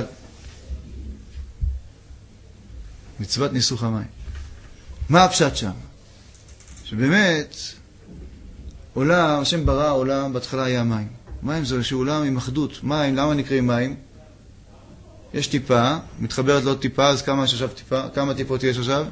מצוות ניסוך המים. מה הפשט שם? שבאמת, עולם, השם ברא עולם, בהתחלה היה מים. מים זה איזשהו עולם עם אחדות. מים, למה נקראים מים? יש טיפה, מתחברת לעוד טיפה, אז כמה יש עכשיו טיפה? כמה טיפות יש עכשיו?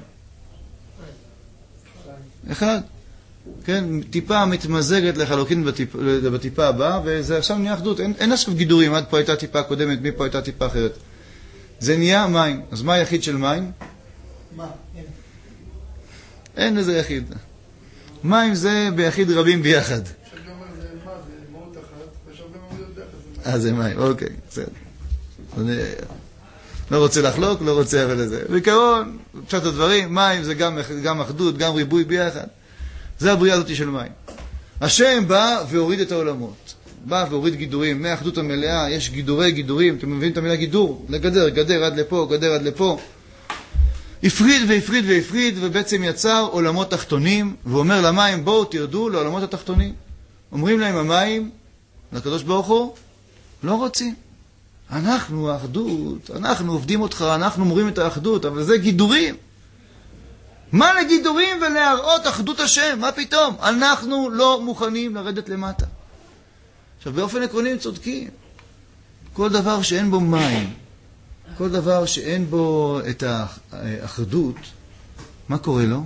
אחד. כן, טיפה מתמזגת לחלוקין בטיפ, בטיפה הבאה, וזה עכשיו נהיה אחדות. אין, אין עכשיו גידורים, עד פה הייתה טיפה קודמת, מי פה הייתה טיפה אחרת. זה נהיה מים. אז מה היחיד של מים? מה? אין. אין איזה יחיד. מים זה ביחיד רבים ביחד. עכשיו גם זה מה? זה מהות אחת, ויש הרבה מהות ביחד. אה, זה מים, אוקיי, בסדר. אני לא רוצה לחלוק, לא רוצה אבל לזה. בעיקרון, פשט הדברים, מים זה גם, גם אחדות, גם ריבוי ביחד. זה הבריאה הזאת של מים. השם בא והוריד את העולמות. בא והוריד גידורים. מהאחדות המלאה יש גידורי גידורים. אתם מבינים את המילה גידור? לגדר, גדר עד לפה, גדר עד לפה. הפריד והפריד והפריד, ובעצם יצר עולמות תחתונים, ואומר למים, בואו תרדו לעולמות התחתונים. אומרים להם המים, לקדוש ברוך הוא, לא רוצים. אנחנו האחדות, אנחנו עובדים אותך, אנחנו מורים את האחדות, אבל זה גידורים. מה לגידורים ולהראות אחדות השם? מה פתאום? אנחנו לא מוכנים לרדת למטה. עכשיו, באופן עקרוני צודקים. כל דבר שאין בו מים, כל דבר שאין בו את האחדות, מה קורה לו?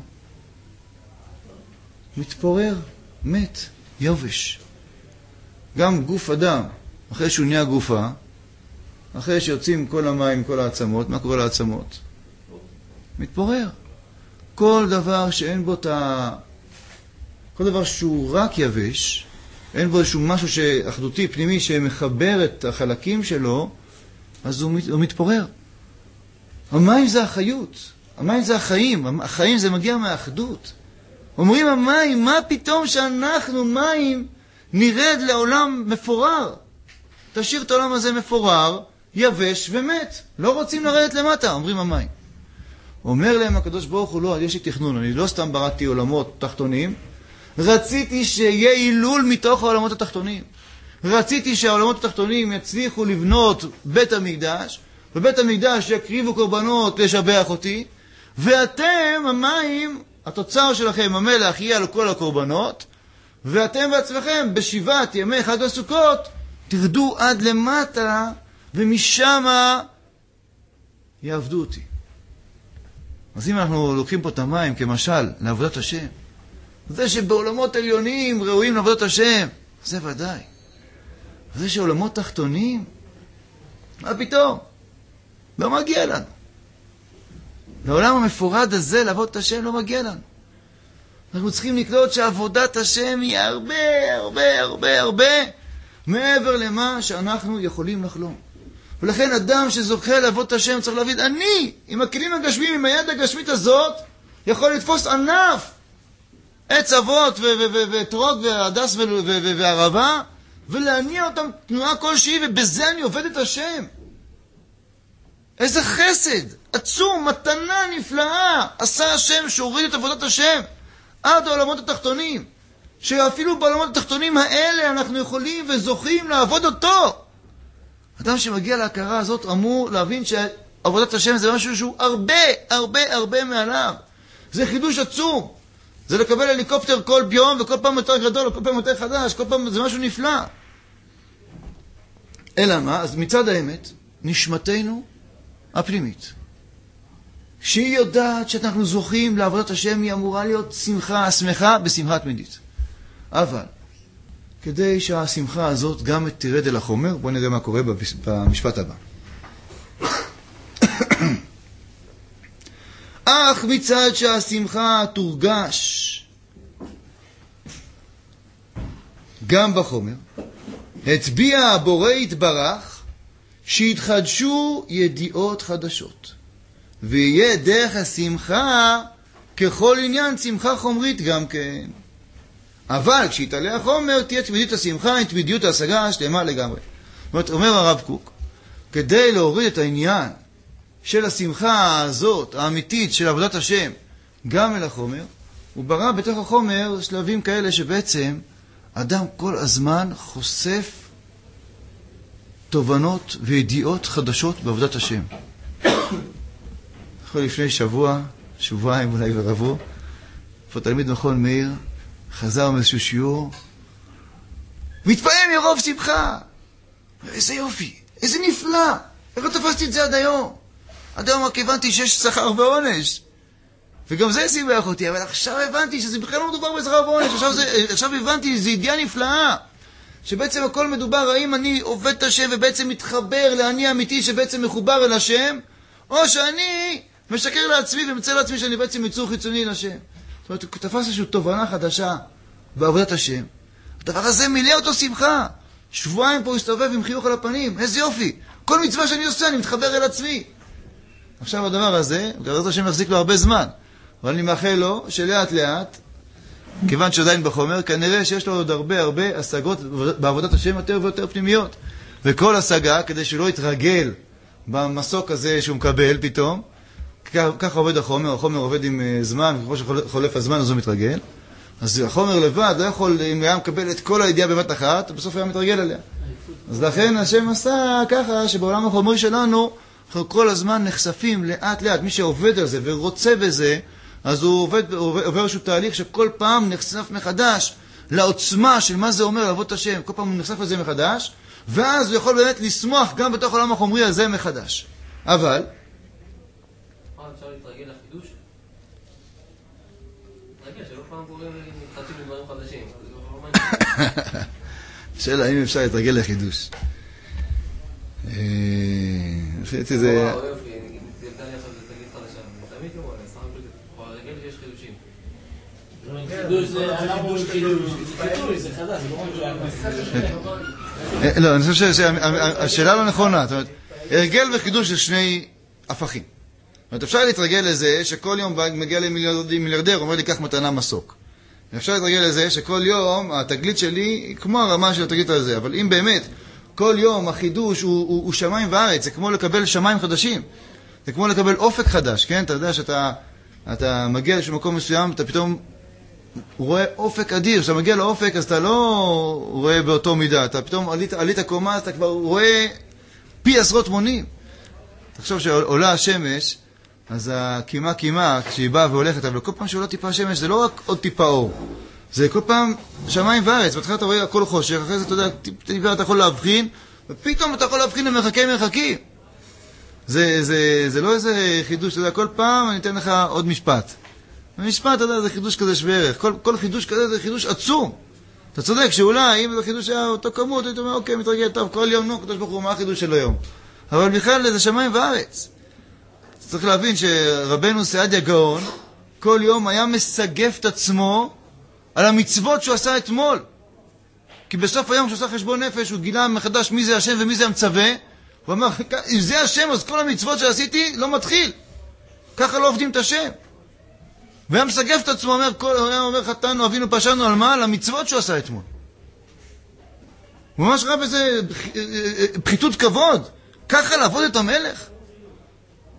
מתפורר, מת, יובש. גם גוף אדם, אחרי שהוא נהיה גופה, אחרי שיוצאים כל המים, כל העצמות, מה קורה לעצמות? מתפורר. כל דבר שאין בו את ה... כל דבר שהוא רק יבש, אין בו איזשהו משהו שאחדותי, פנימי, שמחבר את החלקים שלו, אז הוא, מת... הוא מתפורר. המים זה החיות. המים זה החיים. החיים זה מגיע מהאחדות. אומרים המים, מה פתאום שאנחנו מים נרד לעולם מפורר? תשאיר את העולם הזה מפורר, יבש ומת. לא רוצים לרדת למטה, אומרים המים. אומר להם הקדוש ברוך הוא, לא, יש לי תכנון, אני לא סתם בראתי עולמות תחתונים, רציתי שיהיה הילול מתוך העולמות התחתונים. רציתי שהעולמות התחתונים יצליחו לבנות בית המקדש, ובית המקדש יקריבו קורבנות לשבח אותי, ואתם, המים, התוצר שלכם, המלח, יהיה על כל הקורבנות, ואתם בעצמכם, בשבעת ימי חג הסוכות, תרדו עד למטה, ומשם יעבדו אותי. אז אם אנחנו לוקחים פה את המים כמשל לעבודת השם, זה שבעולמות עליונים ראויים לעבודת השם, זה ודאי. זה שעולמות תחתונים, מה פתאום? לא מגיע לנו. לעולם המפורד הזה לעבוד את השם לא מגיע לנו. אנחנו צריכים לקלוט שעבודת השם היא הרבה, הרבה, הרבה, הרבה מעבר למה שאנחנו יכולים לחלום. ולכן אדם שזוכה לעבוד את השם צריך להבין, אני, עם הכלים הגשמיים, עם היד הגשמית הזאת, יכול לתפוס ענף, עץ אבות וטרוג והדס והערבה, ולהניע אותם תנועה כלשהי, ובזה אני עובד את השם. איזה חסד, עצום, מתנה נפלאה, עשה השם שהוריד את עבודת השם עד העולמות התחתונים, שאפילו בעולמות התחתונים האלה אנחנו יכולים וזוכים לעבוד אותו. אדם שמגיע להכרה הזאת אמור להבין שעבודת השם זה משהו שהוא הרבה, הרבה, הרבה מעליו. זה חידוש עצום. זה לקבל הליקופטר כל יום וכל פעם יותר גדול, כל פעם יותר חדש, כל פעם זה משהו נפלא. אלא מה? אז מצד האמת, נשמתנו הפנימית, שהיא יודעת שאנחנו זוכים לעבודת השם, היא אמורה להיות שמחה, שמחה בשמחה תמידית. אבל, כדי שהשמחה הזאת גם תרד אל החומר, בואו נראה מה קורה במשפט הבא. אך מצד שהשמחה תורגש גם בחומר, הצביע הבורא יתברך שיתחדשו ידיעות חדשות, ויהיה דרך השמחה ככל עניין שמחה חומרית גם כן. אבל כשיתעלה החומר תהיה תמידיות השמחה עם תמידיות ההשגה השלמה לגמרי. זאת אומרת, אומר הרב קוק, כדי להוריד את העניין של השמחה הזאת, האמיתית של עבודת השם, גם אל החומר, הוא ברא בתוך החומר שלבים כאלה שבעצם אדם כל הזמן חושף תובנות וידיעות חדשות בעבודת השם. לפני שבוע, שבועיים אולי ורבו, פה תלמיד מכון מאיר, חזר מאיזשהו שיעור, מתפעם מרוב שמחה. איזה יופי, איזה נפלא, איך לא תפסתי את זה עד היום? עד היום רק הבנתי שיש שכר ועונש, וגם זה שימח אותי, אבל עכשיו הבנתי שזה בכלל לא מדובר בשכר ועונש, עכשיו, זה, עכשיו הבנתי, זו ידיעה נפלאה, שבעצם הכל מדובר, האם אני עובד את השם ובעצם מתחבר לאני אמיתי שבעצם מחובר אל השם, או שאני משקר לעצמי ומצא לעצמי שאני בעצם יצור חיצוני לשם. זאת אומרת, הוא תפס איזושהי תובנה חדשה בעבודת השם. הדבר הזה מילא אותו שמחה. שבועיים פה הוא הסתובב עם חיוך על הפנים, איזה יופי. כל מצווה שאני עושה, אני מתחבר אל עצמי. עכשיו הדבר הזה, בעזרת השם יחזיק לו הרבה זמן, אבל אני מאחל לו שלאט לאט, כיוון שעדיין בחומר, כנראה שיש לו עוד הרבה הרבה השגות בעבודת השם יותר ויותר פנימיות. וכל השגה, כדי שהוא לא יתרגל במסוק הזה שהוא מקבל פתאום, ככה עובד החומר, החומר עובד עם זמן, וככל שחולף הזמן אז הוא מתרגל. אז החומר לבד לא יכול, אם היה מקבל את כל הידיעה בבת אחת, בסוף היה מתרגל עליה. אז לכן השם עשה ככה שבעולם החומרי שלנו, אנחנו כל הזמן נחשפים לאט לאט, מי שעובד על זה ורוצה בזה, אז הוא עובד, עובר איזשהו תהליך שכל פעם נחשף מחדש לעוצמה של מה זה אומר לעבוד את השם. כל פעם הוא נחשף לזה מחדש, ואז הוא יכול באמת לשמוח גם בתוך העולם החומרי הזה מחדש. אבל מה, אפשר להתרגל לחידוש? להתרגל, שלא פעם קוראים מתחדשים לדברים חדשים. שאלה, האם אפשר להתרגל לחידוש? לפי זה... וואו, יופי, נתגלתה לי עכשיו לתגלית חדשה. תמיד כמו, אני סתם כבר הרגל שיש חידושים. חידוש זה חידוש, חידוש. זה חידוש, זה חדש, זה לא משהו. לא, אני חושב שהשאלה לא נכונה. זאת אומרת, הרגל וחידוש זה שני הפכים. זאת אומרת, אפשר להתרגל לזה שכל יום מגיע למיליארדר, אומר לי, קח מתנה מסוק. אפשר להתרגל לזה שכל יום התגלית שלי היא כמו הרמה של התגלית הזה. אבל אם באמת כל יום החידוש הוא, הוא, הוא שמיים וארץ, זה כמו לקבל שמיים חדשים. זה כמו לקבל אופק חדש, כן? אתה יודע שאתה אתה מגיע לאיזשהו מקום מסוים, אתה פתאום רואה אופק אדיר. כשאתה מגיע לאופק, אז אתה לא רואה באותו מידה. אתה פתאום עלית, עלית קומה, אז אתה כבר רואה פי עשרות מונים. תחשוב שעולה השמש, אז הקימה קימה, כשהיא באה והולכת, אבל כל פעם שעולה טיפה השמש, זה לא רק עוד טיפה אור. זה כל פעם שמיים וארץ. בהתחלה אתה רואה הכל חושך, אחרי זה אתה יודע, טיפה אתה יכול להבחין, ופתאום אתה יכול להבחין למרחקי מרחקים. זה, זה, זה לא איזה חידוש, אתה יודע, כל פעם אני אתן לך עוד משפט. המשפט, אתה יודע, זה חידוש כזה שווה ערך. כל, כל חידוש כזה זה חידוש עצום. אתה צודק, שאולי, אם החידוש היה אותו כמות, אתה אומר, אוקיי, מתרגל, טוב, כל יום, נו, קדוש ברוך הוא, מה החידוש של היום? אבל בכלל זה שמיים וארץ. צריך להבין שרבנו סעדיה גאון, כל יום היה מסגף את עצמו על המצוות שהוא עשה אתמול. כי בסוף היום כשהוא עשה חשבון נפש, הוא גילה מחדש מי זה השם ומי זה המצווה. הוא אמר, אם זה השם, אז כל המצוות שעשיתי לא מתחיל. ככה לא עובדים את השם. והיה מסגף את עצמו, אומר, כל, היה אומר חתנו, אבינו פשענו על מה? על המצוות שהוא עשה אתמול. הוא ממש ראה בזה פחיתות כבוד. ככה לעבוד את המלך.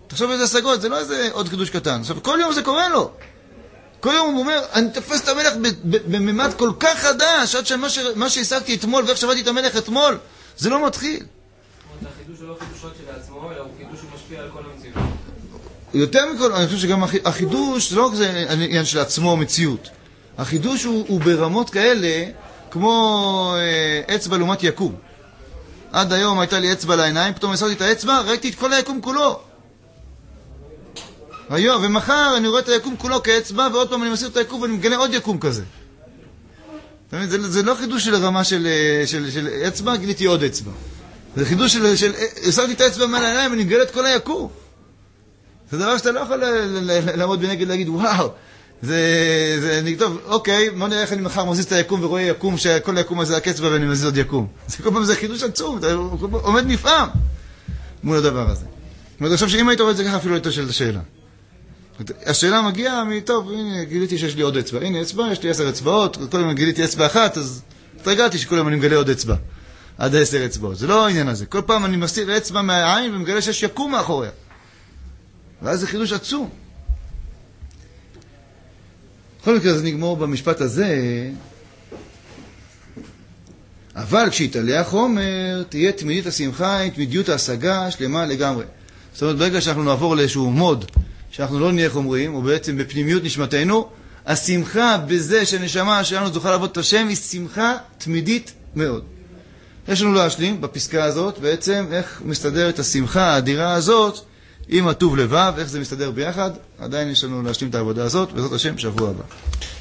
תחשוב איזה השגות, זה לא איזה עוד חידוש קטן. עכשיו, כל יום זה קורה לו. כל יום הוא אומר, אני תופס את המלך בממד כל כך חדש, עד שמה שהשגתי אתמול ואיך שבאתי את המלך אתמול, זה לא מתחיל. החידוש הוא לא חידוש רק של עצמו, אלא הוא חידוש שמשפיע על כל המציאות. יותר מכל, אני חושב שגם החידוש, זה לא רק זה עניין של עצמו מציאות. החידוש הוא, הוא ברמות כאלה, כמו אה, אצבע לעומת יקום. עד היום הייתה לי אצבע לעיניים, פתאום הסרתי את האצבע, ראיתי את כל היקום כולו. היום, ומחר אני רואה את היקום כולו כאצבע, ועוד פעם אני מסיר את היקום ואני מגלה עוד יקום כזה. זה, זה לא חידוש של הרמה של, של, של אצבע, גיליתי עוד אצבע. זה חידוש של, של הסרתי את האצבע מעל העיניים ואני מגלה את כל היקום. זה דבר שאתה לא יכול לעמוד בנגד להגיד, וואו, זה, זה, נכתוב, אוקיי, בוא נראה איך אני מחר מזיז את היקום ורואה יקום, שכל היקום הזה הקצבע ואני מזיז עוד יקום. זה כל פעם זה חידוש עצום, אתה עומד נפעם מול הדבר הזה. ואני חושב שאם היית רואה את זה ככה, אפילו היית שואל את השאלה. השאלה מגיעה מטוב, הנה, גיליתי שיש לי עוד אצבע. הנה אצבע, יש לי עשר אצבעות, כל פעם גיליתי אצבע אחת, אז התרגלתי שכל פעם אני מגלה עוד אצבע. עד עשר אצבעות. זה לא העניין הזה. כל פעם אני מסיר אצבע מהעין ומגלה שיש יקום מאחוריה. ואז זה חידוש עצום. בכל מקרה זה נגמור במשפט הזה, אבל כשיתעלה החומר, תהיה תמידית השמחה עם תמידיות ההשגה שלמה לגמרי. זאת אומרת, ברגע שאנחנו נעבור לאיזשהו מוד, שאנחנו לא נהיה חומרים, או בעצם בפנימיות נשמתנו, השמחה בזה שנשמה שלנו זוכה לעבוד את השם, היא שמחה תמידית מאוד. יש לנו להשלים בפסקה הזאת, בעצם איך מסתדרת השמחה האדירה הזאת, עם הטוב לבב, איך זה מסתדר ביחד. עדיין יש לנו להשלים את העבודה הזאת, וזאת השם שבוע הבא.